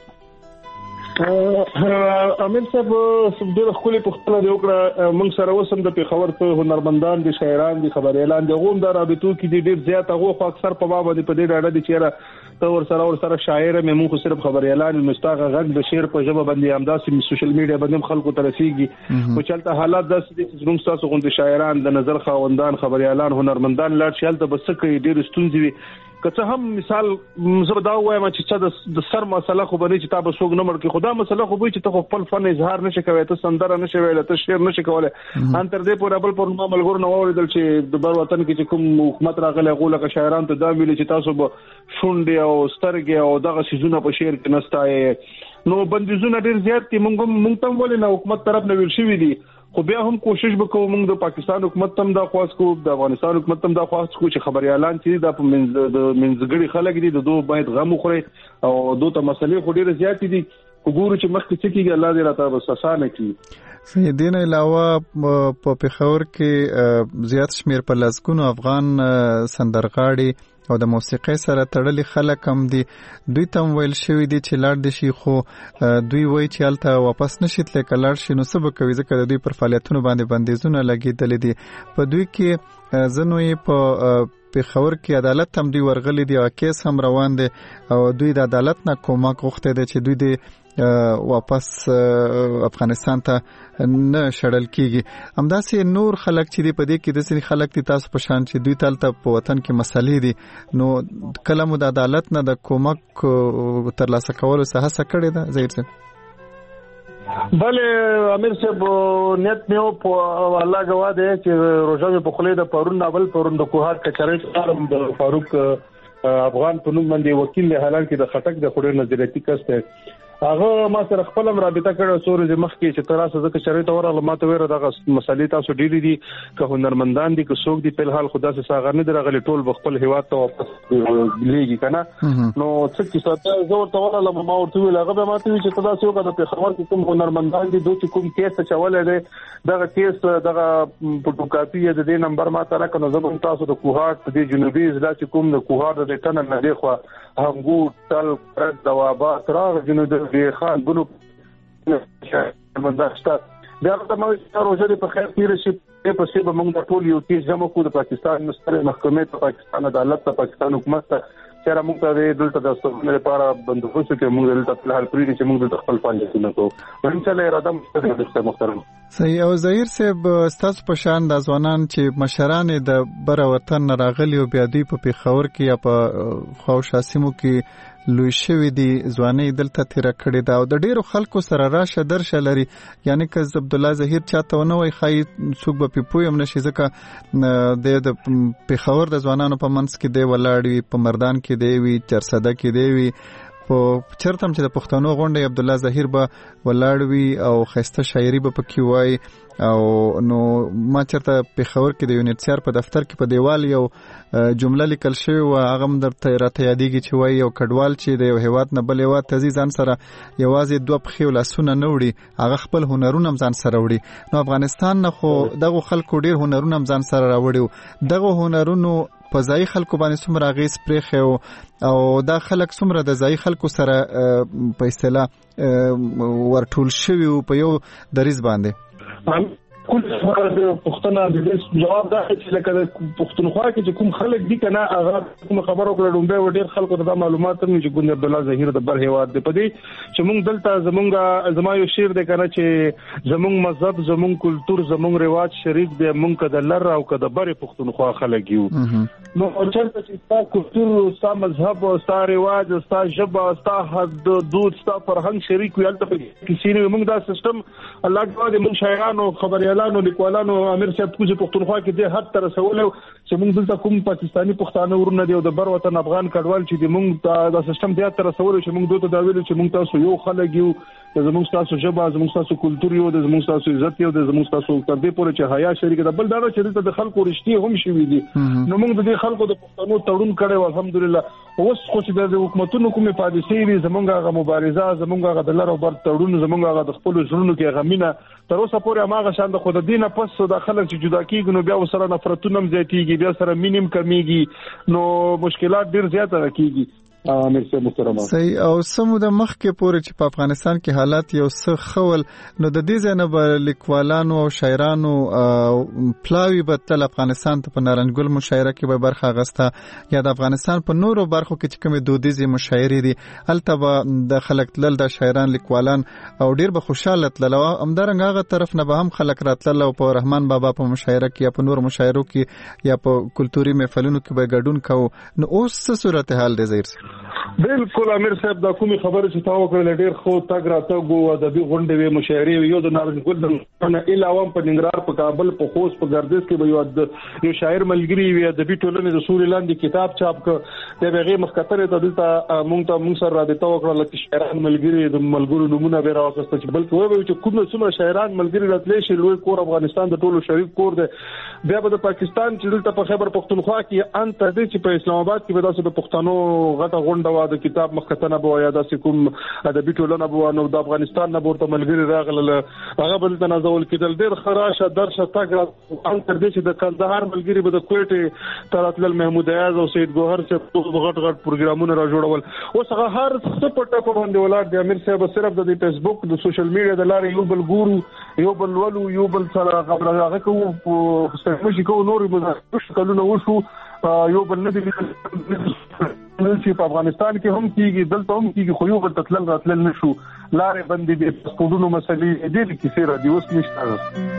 امیر صاحب ډېر خپل پښتنه دی وکړه موږ سره وسم د پیښور ته هنرمندان دي شاعران دي خبريالان دي غوم د رابطو کې دي ډېر زیات هغه خو اکثر په ما باندې په دې ډاډه دي چې ته ور سره ور سره شاعر مې موږ صرف خبريالان مستاغه غږ د شعر په ژبه باندې همداسې سوشل میډیا باندې خلکو ته رسیږي او چلته حالات داسې دي چې موږ تاسو غوندي شاعران د نظر خاوندان خبريالان هنرمندان لاړ شي ته بس کې ډېر ستونزې وي که څه هم مثال زه دا وایم چې چې د سر مسله خو باندې چې تاسو څوک نه مړ کې خدا مسله خو به چې ته خپل فن اظهار نشي کوي ته سندره نشي ویل ته شعر نشي کولای ان تر دې پورې بل پر ملګرو نو اوریدل چې د بر وطن کې چې کوم حکومت راغله غوله شاعران ته دا ویل چې تاسو به شونډې او سترګې او دغه سيزونه په شعر کې نستای نو بندیزونه ډېر زیات دي مونږ مونږ ته ولې نه حکومت طرف نه ویل شوی دي خو بیا هم کوشش وکړو موږ د پاکستان حکومت تم دا خواست کو د افغانستان حکومت تم دا خواست کو چې خبريالان چې د منځګړي خلک دي د دوه باید غم خوري او دوه ته مسلې خو ډېر زیات دي وګورو چې مخکې څه کیږي الله دې راته وساسانه کړي په دې نه علاوه په پیښور کې زیات شمیر په لاسګونو افغان سندرغاړي او د موسیقي سره تړلي خلک هم دي دوی تم ویل شوی دي چې لاړ دي شي خو دوی وایي چې الته واپس نشي تللی کلاړ شي نو سبا کوي ځکه د دوی پر فعالیتونو باندې بندیزونه لګیدل دي په دوی کې زنو یې په پیښور کې عدالت هم دوی ورغلي دي او کیس هم روان دي او دوی د عدالت نه کومک غوښتي دي چې دوی د واپس افغانستان ته نه شړل کیږي همداسې نور خلک چې دی په دې کې د سری خلک دي تاسو په شان چې دوی تل ته په وطن کې مسلې دي نو کله مو د عدالت نه د کومک ترلاسه کولو څه هڅه کړې ده ظاهر صاحب بله امیر صاحب نیت مې په الله گواه دی چې روزه په خله د پرون اول پرون د کوهات کچرې د فاروق افغان په نوم باندې وکیل له حالان کې د خټک د خوري نظریاتي کس ته هغه ما سره خپل رابطه کړو سورې مخ کې چې تراسه ځکه شریته ورغله ما ته ویره دغه مسلې تاسو ډېری دي که هنرمندان دي که څوک دي په حال خدا سي ساغر نه درغلي ټول خپل هیواد ته واپس لېږي کنه نو څه چې ساته زه ورته ورغله ما ورته ویل هغه به ما ته چې تاسو یو کده په خبر کې کوم هنرمندان دي دوی کوم کیس چولې دي دغه کیس دغه فوټوکاپي د دې نمبر ما ته راکنه زه تاسو د کوهات د جنوبي ضلع چې کوم د کوهات د ټن نه دی خو همګو تل پرد دوابات راغ جنوب دی خان بنو منداشته بیا ته مې روزه په خیر تیر شي په سبب موږ د ټول یو کیس جمع کو د پاکستان مستر محکمې ته پاکستان عدالت ته پاکستان حکومت ته چیرې موږ ته دلته د ستونزې لپاره بندوبست کې موږ دلته په حال پرې چې موږ دلته خپل فعالیتونه کوو ان شاء الله اراده مستقیم محترم صحیح. او ظهیر صاحب ستاسو په شان د ځوانان چې مشران د بر وطن راغلي او بیا دوی په پیښور کې یا په خوشاسمو کې لوی شوی دی ځواني دلته تیر کړی دا او د ډیرو خلکو سره راشه درشه لري یعنی که عبد الله ظهیر چاته ونه وای خای څوک به پویم نشي ځکه د پیښور د ځوانانو په منځ کې دی ولاړ په مردان کې دی وی چرسده کې دی وی په چرته چې د پښتنو غونډه عبد الله ظهیر به ولاړ وی او خسته شاعري به پکې وای او نو ما چرته پیښور کې د یونیټسیار په دفتر کې په دیوال یو جمله لیکل شوی و هغه هم درته راته یادېږي چې وای یو کډوال چې د یو هیواد نه بل هیواد ته ځي ځان سره یوازې دوه پښې او لاسونه نه وړي هغه خپل هنرونه هم ځان سره وړي نو افغانستان نه خو دغه خلکو ډیر هنرونه هم ځان سره راوړي دغه هنرونو په ځای خلکو باندې څومره اغېز پرېښی او دا خلک څومره د ځای خلکو سره په اصطلاح ورټول شوي په یو دریځ باندې کول پښتنه د دې جواب دا چې لکه پښتونخوا کې چې کوم خلک دي کنه هغه کوم خبرو کړم به ډېر خلکو ته معلومات هم چې ګوند عبد الله ظهیر د بر هیواد دی په دې چې موږ دلته زمونږ زما یو شعر دی کنه چې زمونږ مذهب زمونږ کلچر زمونږ رواج شریک دی موږ کده لر او کده بر پښتونخوا خلک یو نو چرته چې تاسو کلچر تاسو مذهب او تاسو رواج او تاسو ژبه او تاسو حد دود تاسو فرهنګ شریک وي البته کسی نه موږ دا سیستم الله تعالی موږ شاعرانو خبري نو لیکوالانو امیر صاحب کوجه پښتونخوا کې د حد تر رسول چې موږ دلته کوم پاکستانی پښتانه ورونه دی او د بر وطن افغان کډوال چې د موږ د سیستم د تر رسول چې موږ دوی ته دا ویل چې موږ تاسو یو خلک یو زموږ تاسو ژبه زموږ تاسو کلچر یو د زموږ تاسو عزت یو د زموږ تاسو تر دې پورې چې حیا شریک ده بل دا چې د خلکو رښتیا هم شوي دي نو موږ د دې خلکو د پښتنو تړون کړو الحمدلله اوس خو چې د حکومتونو کومه پالیسي وي زمونږ هغه مبارزه زمونږ هغه د لارو بر تړون زمونږ هغه د خپل ژوندونو کې غمینه تر اوسه پورې هغه شان د خود دینه پس د خلک چې جدا کیږي نو بیا وسره نفرتونه هم زیاتېږي بیا سره مینیم کمیږي نو مشکلات ډیر زیات راکېږي امیر صاحب محترم صحیح او سمو د مخ کې پورې چې په افغانستان کې حالات یو څه خول نو د دې ځنه به لیکوالانو او شاعرانو پلاوی به تل افغانستان ته په نارنجګل مشاعره کې به برخه غسته یا د افغانستان په نورو برخو کې چې کومه دودیزي مشاعري دي البته به د خلک تل د شاعران لیکوالان او ډیر به خوشاله تل او همدارنګه هغه طرف نه به هم خلک راتل او په رحمان بابا په مشاعره کې یا په نور مشاعرو کې یا په کلتوري محفلونو کې به ګډون کوو نو اوس څه صورتحال دی ظاهر بالکل امیر صاحب دا کومي خبره چې تاسو کړل ډیر خو تاګ راته گو ادبي غونډې وي مشاعري یو د نارنجګل نه علاوه په ننګرهار په کابل په خوست په ګردیز کې به یو یو شاعر ملګری وي ادبي ټولنې د سوري لاندې کتاب چاپ ک د هغه مخکتره ته دلته مونږ ته مونږ سره رابطه وکړه لکه شاعران ملګری د ملګرو نمونه به راوځي چې بلکې وایي چې کوم څومره شاعران ملګری راتلې شي لوی کور افغانستان د ټولو شریک کور دی بیا به د پاکستان چې دلته په خیبر پختونخوا کې ان تر دې چې په اسلام آباد کې به تاسو د پښتنو غټه غونډه د کتاب مخکتنه به یا د کوم ادبي ټولنه به نو د افغانستان نه ورته ملګری راغله هغه بل تنازل کېدل ډېر خراشه درشه تاګ ان تر دې چې د کندهار ملګری به د کوټه تراتل محمود ایاز او سید ګوهر چې غټ غټ پروګرامونه را جوړول اوس هغه هر څه په ټکو باندې ولادت د امیر صاحب صرف د فیسبوک د سوشل میډیا د لارې یو بل ګورو یو بل ولو یو بل سره خبره هغه کوو په ستاسو کو نور به کلونه وشو یو بل نه دي چې په افغانستان کې هم کیږي دلته هم کیږي خو یو بل تتلل راتلل نشو لارې بندې دي پاسپورتونو مسلې دې د کیسې را دي اوس نشته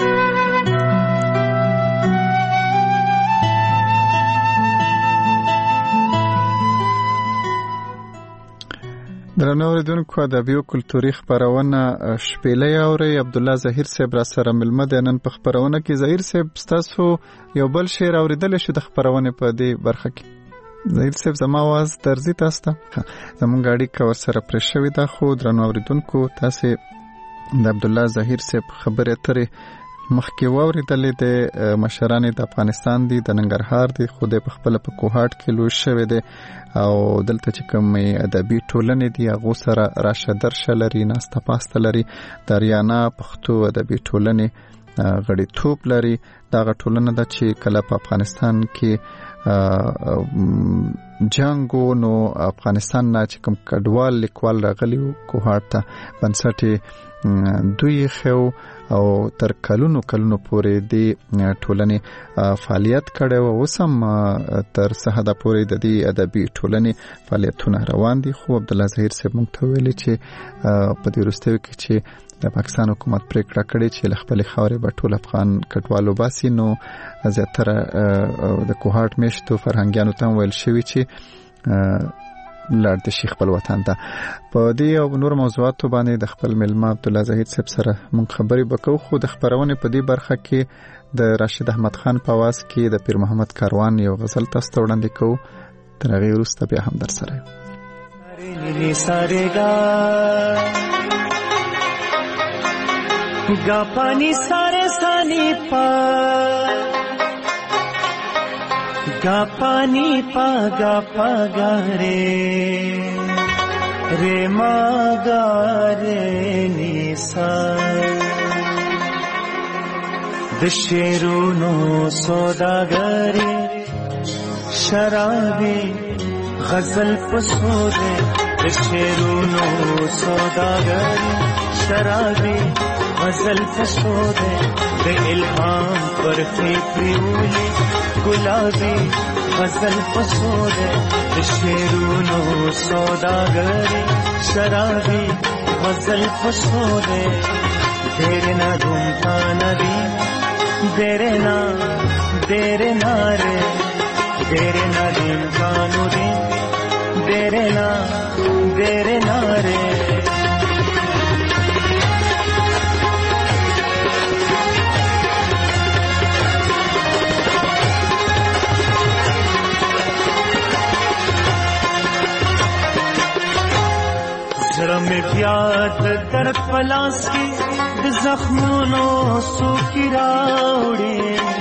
درنو اوریدونکو ادبي او کلتوري خبرونه شپېلې اوري عبد الله ظهیر صاحب را سره ملمه د نن په خبرونه کې ظهیر صاحب تاسو یو بل شعر اوریدل شو د خبرونه په دې برخه کې ظهیر صاحب زما आवाज درځي تاسو ته زمون غاډي کور سره پر شوی دا خو درنو اوریدونکو تاسو د عبد الله ظهیر صاحب خبره ترې مخکې واوریدلې د مشران د افغانستان دي د ننګرهار دي خو د خپل په کوهاټ کې لوی شوی دی او دلته چې کوم ادبي ټولنې دي هغه سره راشه درشه لري ناسته پاسته لري د ریانا پښتو ادبي ټولنې غړي توپ لري دا غ ټولنه د چې کله په افغانستان کې جنگو نو افغانستان نه چې کوم کډوال لیکوال راغلی وو کوهاټ ته بنسټ دوی خو او تر کلونو کلونو پورې د ټولنې فعالیت کړي او وسم تر سهدا پورې د دې ادبي ټولنې فعالیتونه روان دي. خو عبد الله ظهیر صاحب مونږ ته ویلي چې په دې وروستیو کې چې د پاکستان حکومت پریکړه کړې چې له خپل خاورې به ټول افغان کډوالو باسي، نو زیاتره د کوهاټ میشتو فرهنګیانو ته ویل شوی چې لار د شیخ خپل وطن ته. په دې او نور موضوعاتو باندې د خپل ملما عبد الله زاهد صاحب سره مونږ خبرې وکړو. خو د خبرونې په دې برخه کې د راشد احمد خان په आवाज کې د پیر محمد کاروان یو غزل تاسو ته وړاندې کوو. تر هغې وروسته بیا هم در سره یو گا پانی سارے سانی پا گا پانی پا گا پا گا رے رے ما گا رے نیسا دشیرونو سوداگری شرابی غزل پسودے دشیرونو سوداگری شرابی غزل پسودے دے الہام پر فیفیولی گلابی غزل پسودے شیرونو سوداگری شرابی غزل پسودے دیرے نہ دھومتا ندی دیرے نہ دیرے نہ رے دیرے نہ دھومتا ندی دیرے نہ دیرے نہ رے میں پیاد درد پلاس کی زخمونو سو کی راوڑے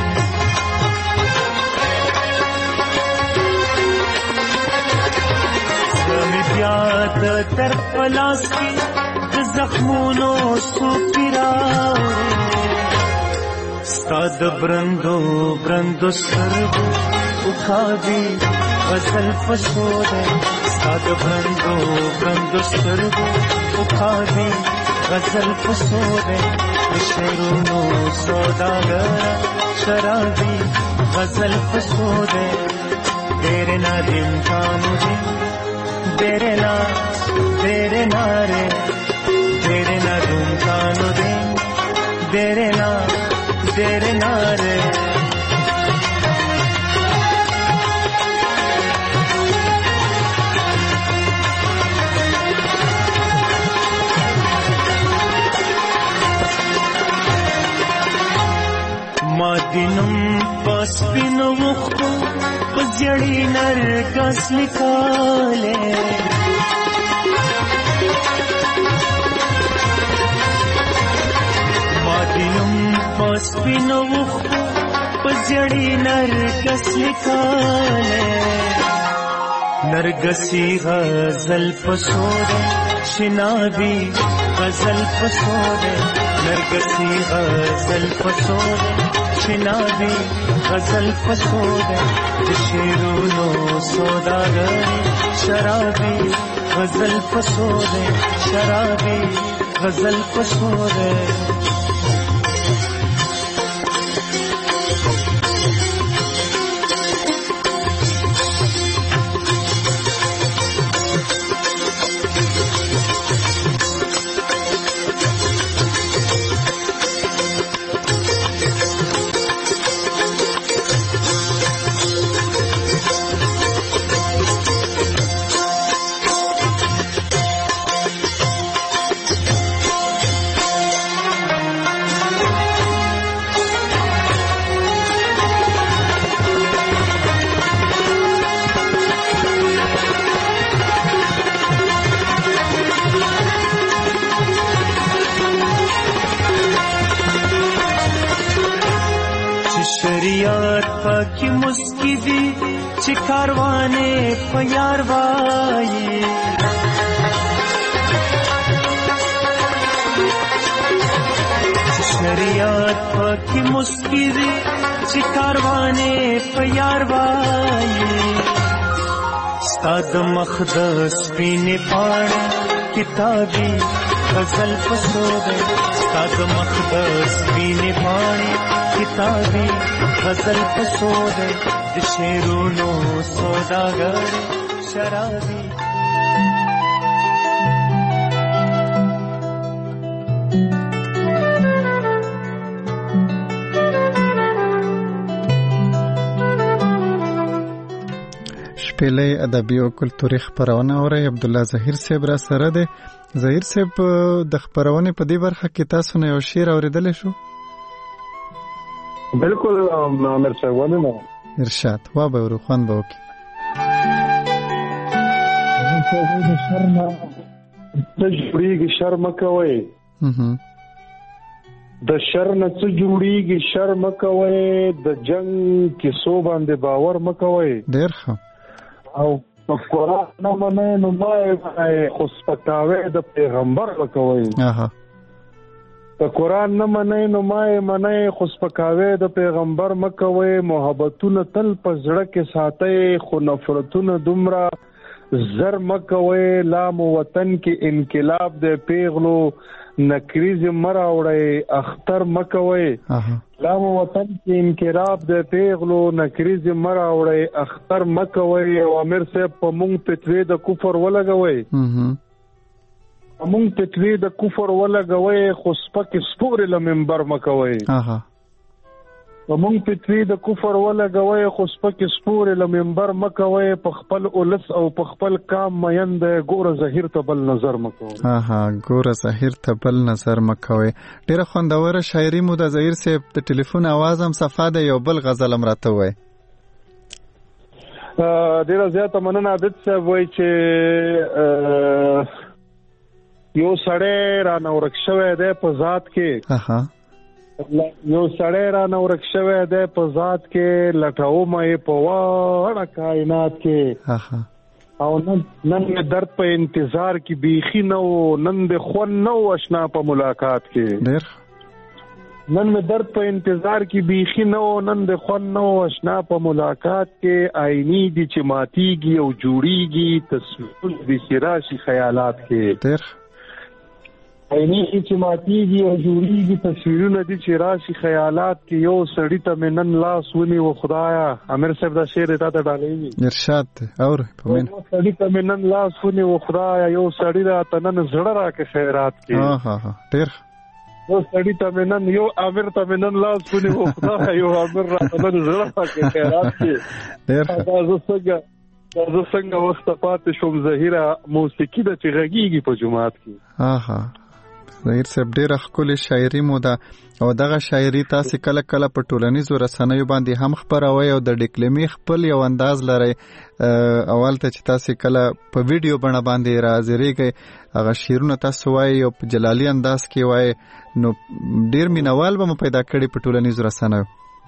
میں پیاد درد پلاس کی زخمونو سو کی راوڑے ستاد برندو برندو سرگو اکھادی غزل فسودے ستاد برندو برندو سرگو اکھادی غزل فسودے شیرونو سوداگر شرابی غزل فسودے دیرے نا دن کانو دن دیرے نا دیرے نا رے دیرے نا دن کانو دن دیرے نا دیرے نا رے مادینم پسپینو مختو پزیڑی نرگس لکالے مادینم پسپینو مختو پزیڑی نرگس لکالے نرگسی غزل پسودے شنابی غزل پسودے نرگسی غزل پسودے شنابی غزل پسودے شیرونو سوداگری شرابی غزل پسودے شرابی غزل پسودے کی مسکی دی چی کاروانے پیار وائی شریعت کی مسکی دی چی کاروانے پیار وائی ستاد مخ د سپینې پاڼې کتابي غزل پسو ده ستاد مخ د سپینې پاڼې کتابي غزل پسو ده د شعرونو سوداګر شرابي شپېلې ادبي او کلتوري خپرونه اورئ. عبدالله ظهیر صاحب را سره دی. ظهیر صاحب د خپرونې په دې برخه کې تاسو نه یو شعر اورېدلی شو؟ بالکل عامر صاحب ولې نه. ارشاد وا به ورو خوند به وکړي. د شر نه څه جوړېږي شر مه کوئ، د شر نه څه جوړېږي شر مه کوئ، د جنګ کیسو باندې باور مه کوئ. ډېر ښه. او په قرآن نه منئ نو مه یې منئ، خو سپکاوی د پیغمبر به کوئ. په قرآن نه منئ نو مه یې منئ، خو سپکاوی د پیغمبر مه کوئ. محبتونه تل په زړه کې ساتئ، خو نفرتونه دومره زر مه کوئ. لا مو وطن کې انقلاب د پیغلو نکریز مه راوړئ، اختر مه کوئ. لا مو وطن کې انقلاب د پیغلو نکریز مه راوړئ، اختر مه کوئ. او امیر صاحب په مونږ فتوی د کفر ولګوئ، په مونږ فتوی د کفر ولګوئ، خو سپکې سپورې له منبر مه کوئ. په مونږ فتوی د کفر ولګوئ، خو سپکې سپورې له منبر مه کوئ. په خپل اولس او په خپل کام مین دی، ګوره ظهیر ته بل نظر مه کوئ. اها ګوره ظهیر ته بل نظر مه کوئ. ډېره خوندوره شاعري مو د ظهیر صاحب. د ټلیفون اواز هم صفا دی. یو بل غزل هم راته ووایي. ډېره زیاته مننه عابد صاحب. وایي چې یو سړی رانه ورک شوی دی په ذات کې، یو سړی رانه ورک شوی دی په ذات کې، لټومه یې په واړه کائنات کې. او نن نن مې درد په انتظار کې بیخي نه و، نن د خوند نه و اشنا په ملاقات کې. نن مې درد په انتظار کې بیخي نه و، نن د خوند نه و اشنا په ملاقات کې. آئینی دي چې ماتیږي او جوړیږي، تصویر دي چې راشي خیالات کې. آئینی دي چې ماتیږي او جوړیږي، تصویرونه دي چې راشي خیالات کې. یو سړی ته مې نن لاس ونیو خدایا. امیر صاحب دا شعر تا ته ډالوي. ارشاد اورئ په مینه. یو سړی ته مې نن لاس ونیو خدایا، یو سړی راته نن زړه راکړه خیرات کې. ډېر یو سړی ته مې نن یو امیر ته مې نن لاس ونیو خدایا، یو امیر راته نن زړه راکړه خیرات کې. ډېر دا زه څنګه دا زه څنګه وخت پاتې شوم ظهیره، موسیقي ده چې غږیږي په جومات کې. ظهیر صاحب ډېره ښکلې شاعري مو ده. او دغه شاعري تاسې کله کله په ټولنیزو رسنیو باندې هم خپروئ او د ډیکلمې خپل یو انداز لرئ. اول ته چې تاسې کله په ویډیو بڼه باندې راحاضرېږئ، هغه شعرونه تاسو وایئ او په جلالي انداز کې وایئ، نو ډېر مینوال به مو پیدا کړي په ټولنیزو رسنیو.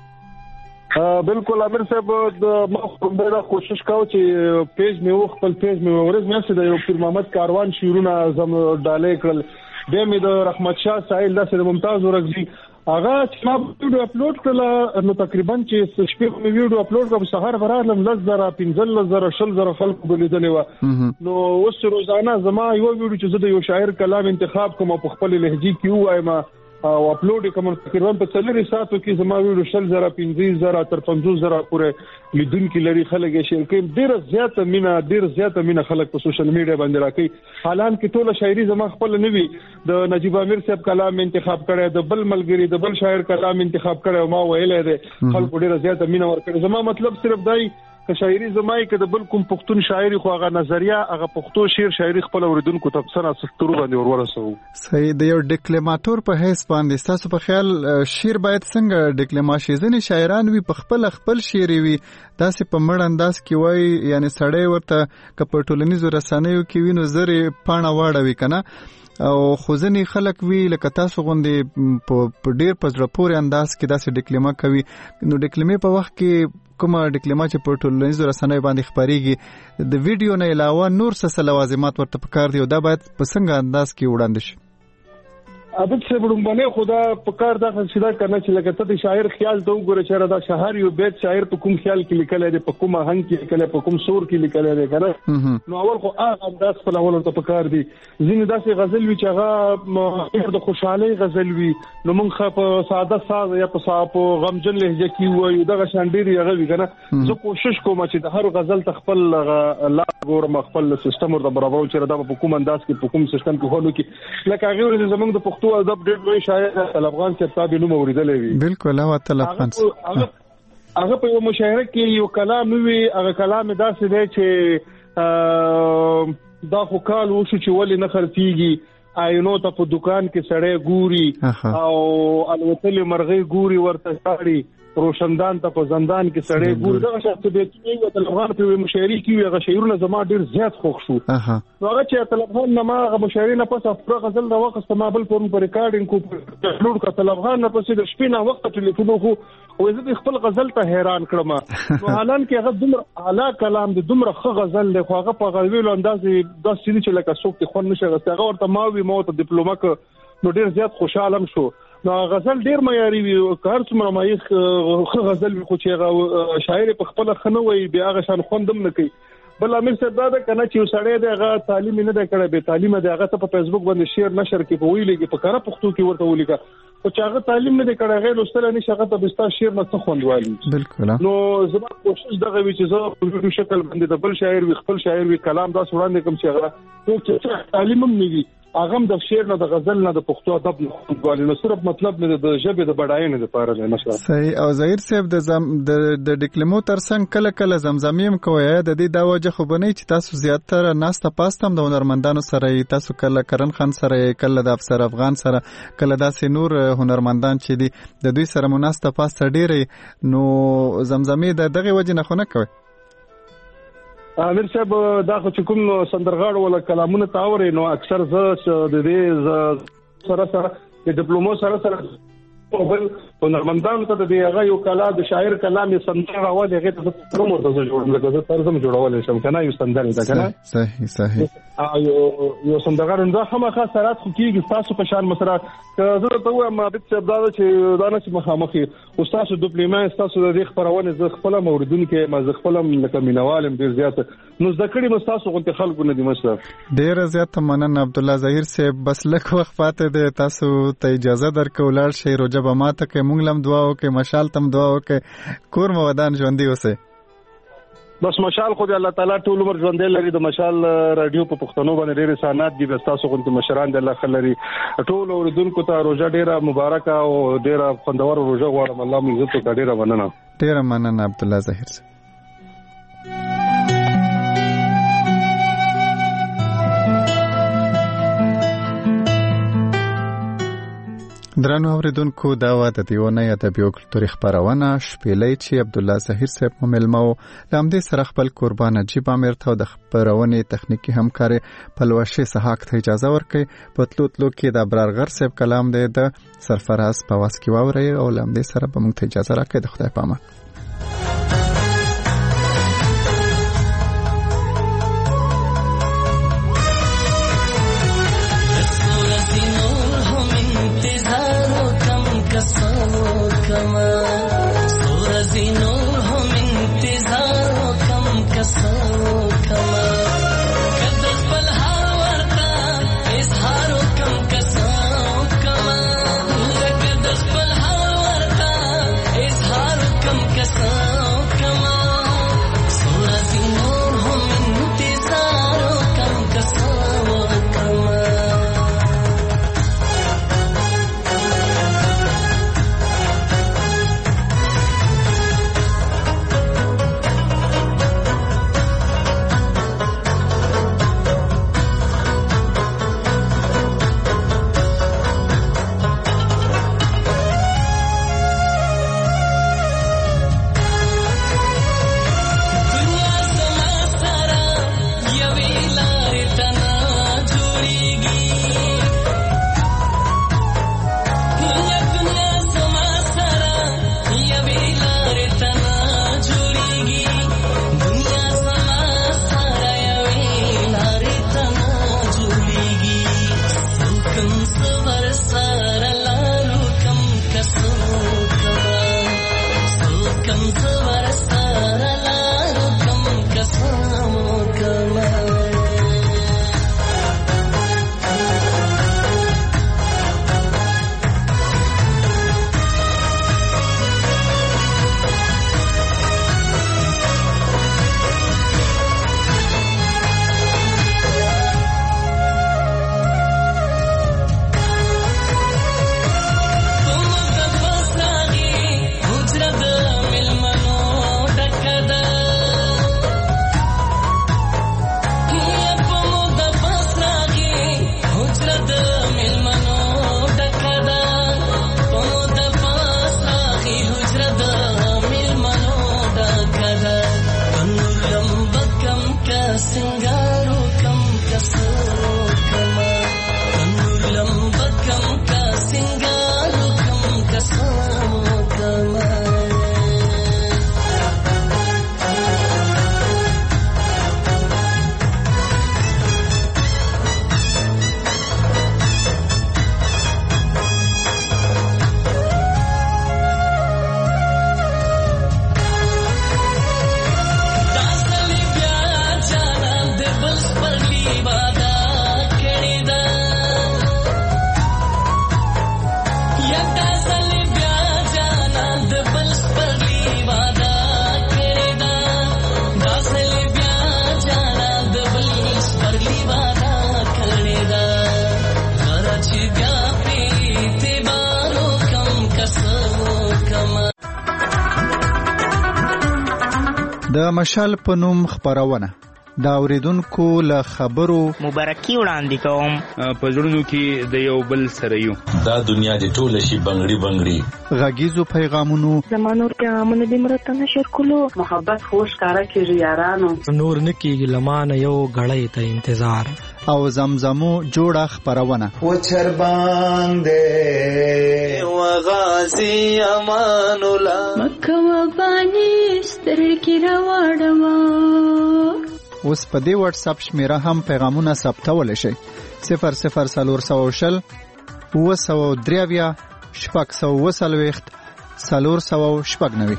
بالکل امیر صاحب، ما دا کوشش کاوه چې پیج مې و خپل پیج مې ورځ میاشتې د یو پیر محمد کاروان شعرونه زم ډالۍ کړل. بیا مې د رحمت شاه ساحل داسې د ممتاز ورغزي هغه چې ما ویډیو اپلوډ کړله، نو تقریبا چې شپې مې ویډیو اپلوډ کړم، سهار به راتلم لس زره پنځلس زره شل زره خلکو به لیدلې وه. نو اوس روزانه زما یوه ویډیو چې زه د یو شاعر کلام انتخاب کوم او په خپلې لهجې کې ووایم او اپلوډ یې کوم، تقریبا په څلورو ساعتو کې زما ویډیو شل زره پنځه زره تر پنځوس زره پورې لیدونکي لري. خلک یې شیر کوي. ډېره زیاته مینه ډېر زیاته مینه خلک په سوشل میډیا باندې راکوي. حالانکه ټوله شاعري زما خپل نه وي، د نجیب امیر صاحب کلام انتخاب کړی، د بل ملګري د بل شاعر کلام انتخاب کړی او ما ویلی دی. خلکو ډېره زیاته مینه ورکړې. زما مطلب صرف دی که شاعري زما یې که د بل کوم پښتون شاعري، خو هغه نظریه هغه پښتو شعر شاعري خپل اوریدونکو ته په سنه سخترو باندې ورورسوو. صحیح. د یو ډیکلماتور په حیث باندې ستاسو په خیال شعر باید څنګه ډیکلما شي؟ ځینې شاعران وي په خپل خپل شعر وي داسې په مړ انداز کې وایي، یعنی سړی ورته که په ټولنیزو رسنیو کې وي نو زر یې پاڼه واړوي که نه، او خو ځینې خلک وي لکه تاسو غوندې په ډېر په زړه پورې انداز کې داسې ډیکلما کوي. نو ډیکلمې په وخت کې کومه ډیکلما چې په ټولنیزو رسنیو باندې خپرېږي، د ویډیو نه علاوه نور څه لوازمات ورته پکار دي او دا باید په څنګه انداز کې وړاندې شي؟ عادت څه وډمبنه خدا په کار دا خصيده کنه چې لکه ته شاعر خیال ته وګوره چې دا شهر یو بیت شاعر په کوم خیال کې لیکل دی په کومه هنګ کې لیکل په کوم سور کې لیکل دی کنه نو اول خو هغه انداز په اول ته په کار دی ځینې داسې غزل وی چې هغه د خوشحالي غزل وی نو موږ په ساده ساز یا په صاحب غمجن لهجه کې وایو دا شانديري هغه وی کنه زه کوشش کوم چې د هر غزل تخپل لا ګورم خپل سیستم ورته برابرو چې دا په کوم انداز کې په کوم سیستم کې هولو کې لکه هغه زمونږ د پښتو ادب ډېر لوی شاعر طلبغان کتاب نوم اوریدلې وي بالکل هغه طلبغان هغه په مشاعره کې یو کلام وی هغه کلام داسې دی چې دا خو کال وشو چې ولې نه خرڅيږي آینو ته په دکان کې سړی ګوري او الوتلې مرغۍ ګوري ورته ښکاري روشندان ته په زندان کې سړی ګور دغه شخص به چې طلبغان په مشاعري کې هغه شعرونه زما ډیر زیات خوښ شو نو هغه چې طلبغان نه ما هغه مشاعري نه پس افره غزل دا وخت ما بل په ریکارډینګ کو لور کا طلبغان نه پس د شپې نه وخت ټلیفون خو او زه خپل غزل ته حیران کړم نو حالان کې هغه دومره اعلی کلام د دومره ښه غزل له خو هغه په غویلو اندازې د سړي چې لکه څوک ته خون نشه هغه ورته ما وی مو ته ډیپلوما ک نو ډیر زیات خوشاله شو نو غزل ډیر معیاري وي کار څومره مایخ غزل خو چې شاعر په خپل خنوي بیا هغه شان خوندم نه کوي بل امیر صاحب دا کنه چې سړی دغه تعلیم نه د کړه به تعلیم دغه ته په فیسبوک باندې شیر نشر کې په ویلې کې په کار پښتو کې ورته ولیکا او چې هغه تعلیم نه د کړه غیر لوستل نه شغه ته بستا شیر نه څه خوندوالي بالکل نو زما کوشش دغه وی چې زه په ویډیو شکل باندې د بل شاعر وی خپل شاعر وی کلام دا وړاندې کوم چې هغه چې تعلیم هم نیوي هغه د شعر نه د غزل نه د پښتو ادب نه غواړي نو صرف مطلب نه د ژبې د بډاینې لپاره دی مثلا صحیح او ظاهر صاحب د زم د د ډیکلمو ترڅنګ کله کله زمزمیم کوی د دې دا وجه خو بنئ چې تاسو زیاتره ناسته پاستم د هنرمندانو سره تاسو کله کرن خان سره کله د افسر افغان سره کله داسې نور هنرمندان چې دي د دوی سره مناسته پاسته ډېرې نو زمزمې د دغه وجه نه خو نه کوي امیر صاحب دا خو چې کوم سندرغاړو ولا کلامونه تاوري نو اکثر زه د دې سره سره د ډیپلومو سره سره او بل هنرمندانو ته د هغه یو کلا د شاعر کلام یې سندره راوړي هغه ته څومره مرته جوړ لکه زه ترجمه جوړول شم کنه یو سندره ده کنه صحیح صحیح یو یو سندرغاړو دا هم خاص سرات خو کیږي تاسو په شان مسره زه ته وایم ما بت صاحب دا چې دا نه چې مخامخي استاد ډیپلومات تاسو د خبرونه ز خپل موردونکو ما ز خپل لکه مینوالم ډیر زیات نو ذکرې مستاسو غونډه خلکو نه دي مثلا ډیر زیات مننه عبد الله ظاهر صاحب بس لکه وخت پاتې ده تاسو ته اجازه درکولار شي روجه به ماته کې مونږ لم دعا وکړو مشال تم دعا وکړو کور مو ودان ژوندۍ اوسه بس مشال خو دې الله تعالی ټول عمر ژوندۍ لري د مشال رادیو په پښتنو باندې ډېر سانات دي تاسو غونډه مشران د الله خلري ټول اوردونکو ته روزه ډېره مبارکه او ډېره خوندور روزه غواړم الله مو عزت او ډېره مننه ډېره مننه عبد الله ظاهر صاحب درنو اوریدونکو دا و د دیونه ادبي او کلتوري خبرونه شپېلې چې عبد الله ظاهر صاحب مو ملمو لامدې سره خپل قربان نجیب امیر ته د خبرونه تخنیکی همکاري پلوشي سحاق ته اجازه ورکړي پتلو تلو کې د ابرارغر صاحب کلام دی د سرفراز په واس کې واوري او لامدې سره به موږ ته اجازه راکړي د خدای پامه Come د مشال په نوم خبرونه دا اوریدونکو له خبرو مبارکي وړاندې کوم. په زړونو کې د یو بل سره یو دا دنیا دې ټوله شي بنګړي بنګړي غږیزو پیغامونو زمانور پیغامونه دې مرته نشر کولو محبت خوش کارا کېږي یارانو نور نکېږي لمانه یو غړې ته انتظار او زمزمو جوړه خبرونه و چر باندې و غازی امان الله مکه و باندې سترګې راوړم. اوس په دې واتس اپ شمیره هم پیغامونه ثبتول شي صفر صفر سلور سو شل و سو دریویا شپږ سو وسلويخت سلور سو شپږ نوي.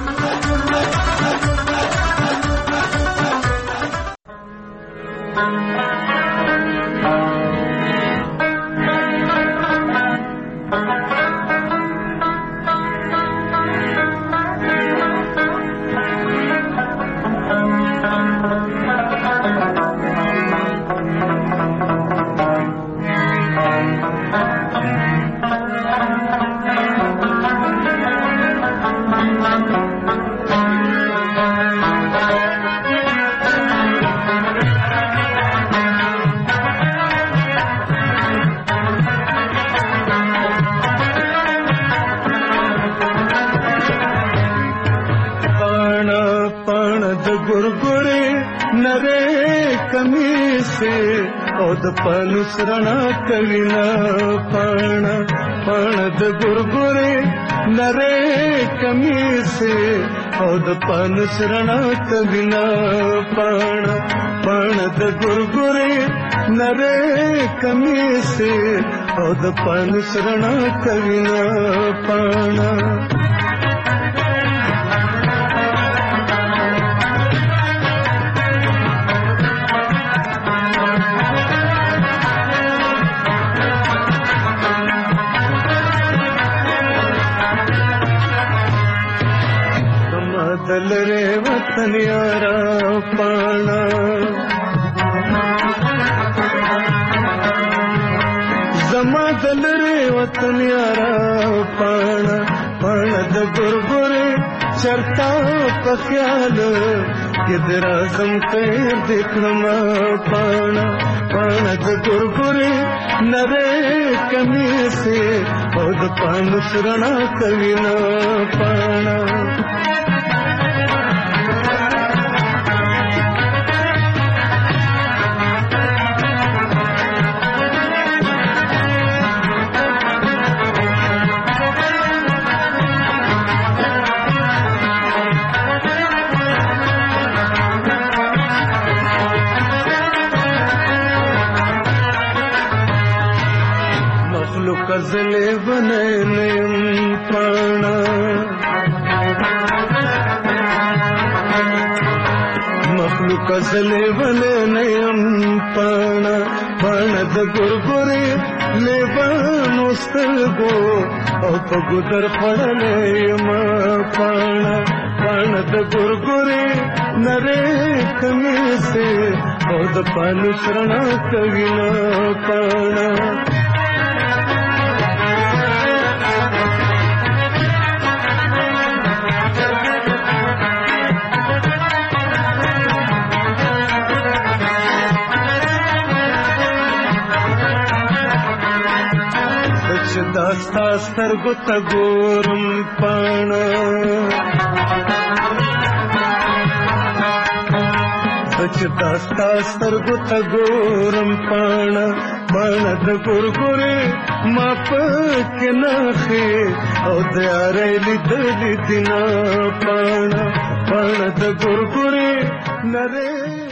پانوس رڼا کوي نه پاڼه پاڼه د ګورګورې نری کمیسه او د پانوس رڼا کوي نه پاڼه پاڼه د ګورګورې نری کمیسه او د پانوس رڼا کوي نه پاڼه دلره وطن یارا پانا زما دلره وطن یارا پانا پانا د ګورګورې چرتا په خیال کدر اعظم خیر دیکھم پانا پانا د ګورګورې نری کمیسه او د پانوس رڼا کوي نه پانا کزلے بنے نیم پانا مخلوق کزلے بنے نیم پانا پانا د ګورګورې لیبانو سترګو او په ګودر خړلې ما پانا پانا د ګورګورې نری کمیسه او د پانوس رڼا کوي نه پانا داستا سترګو ته ګورم پاڼه چې تاستا سترګو ته ګورم پاڼه پاڼه د ګورګورې ما پکې نخې او د یارۍ لیدلې دي نه پاڼه پاڼه د ګورګورې نرۍ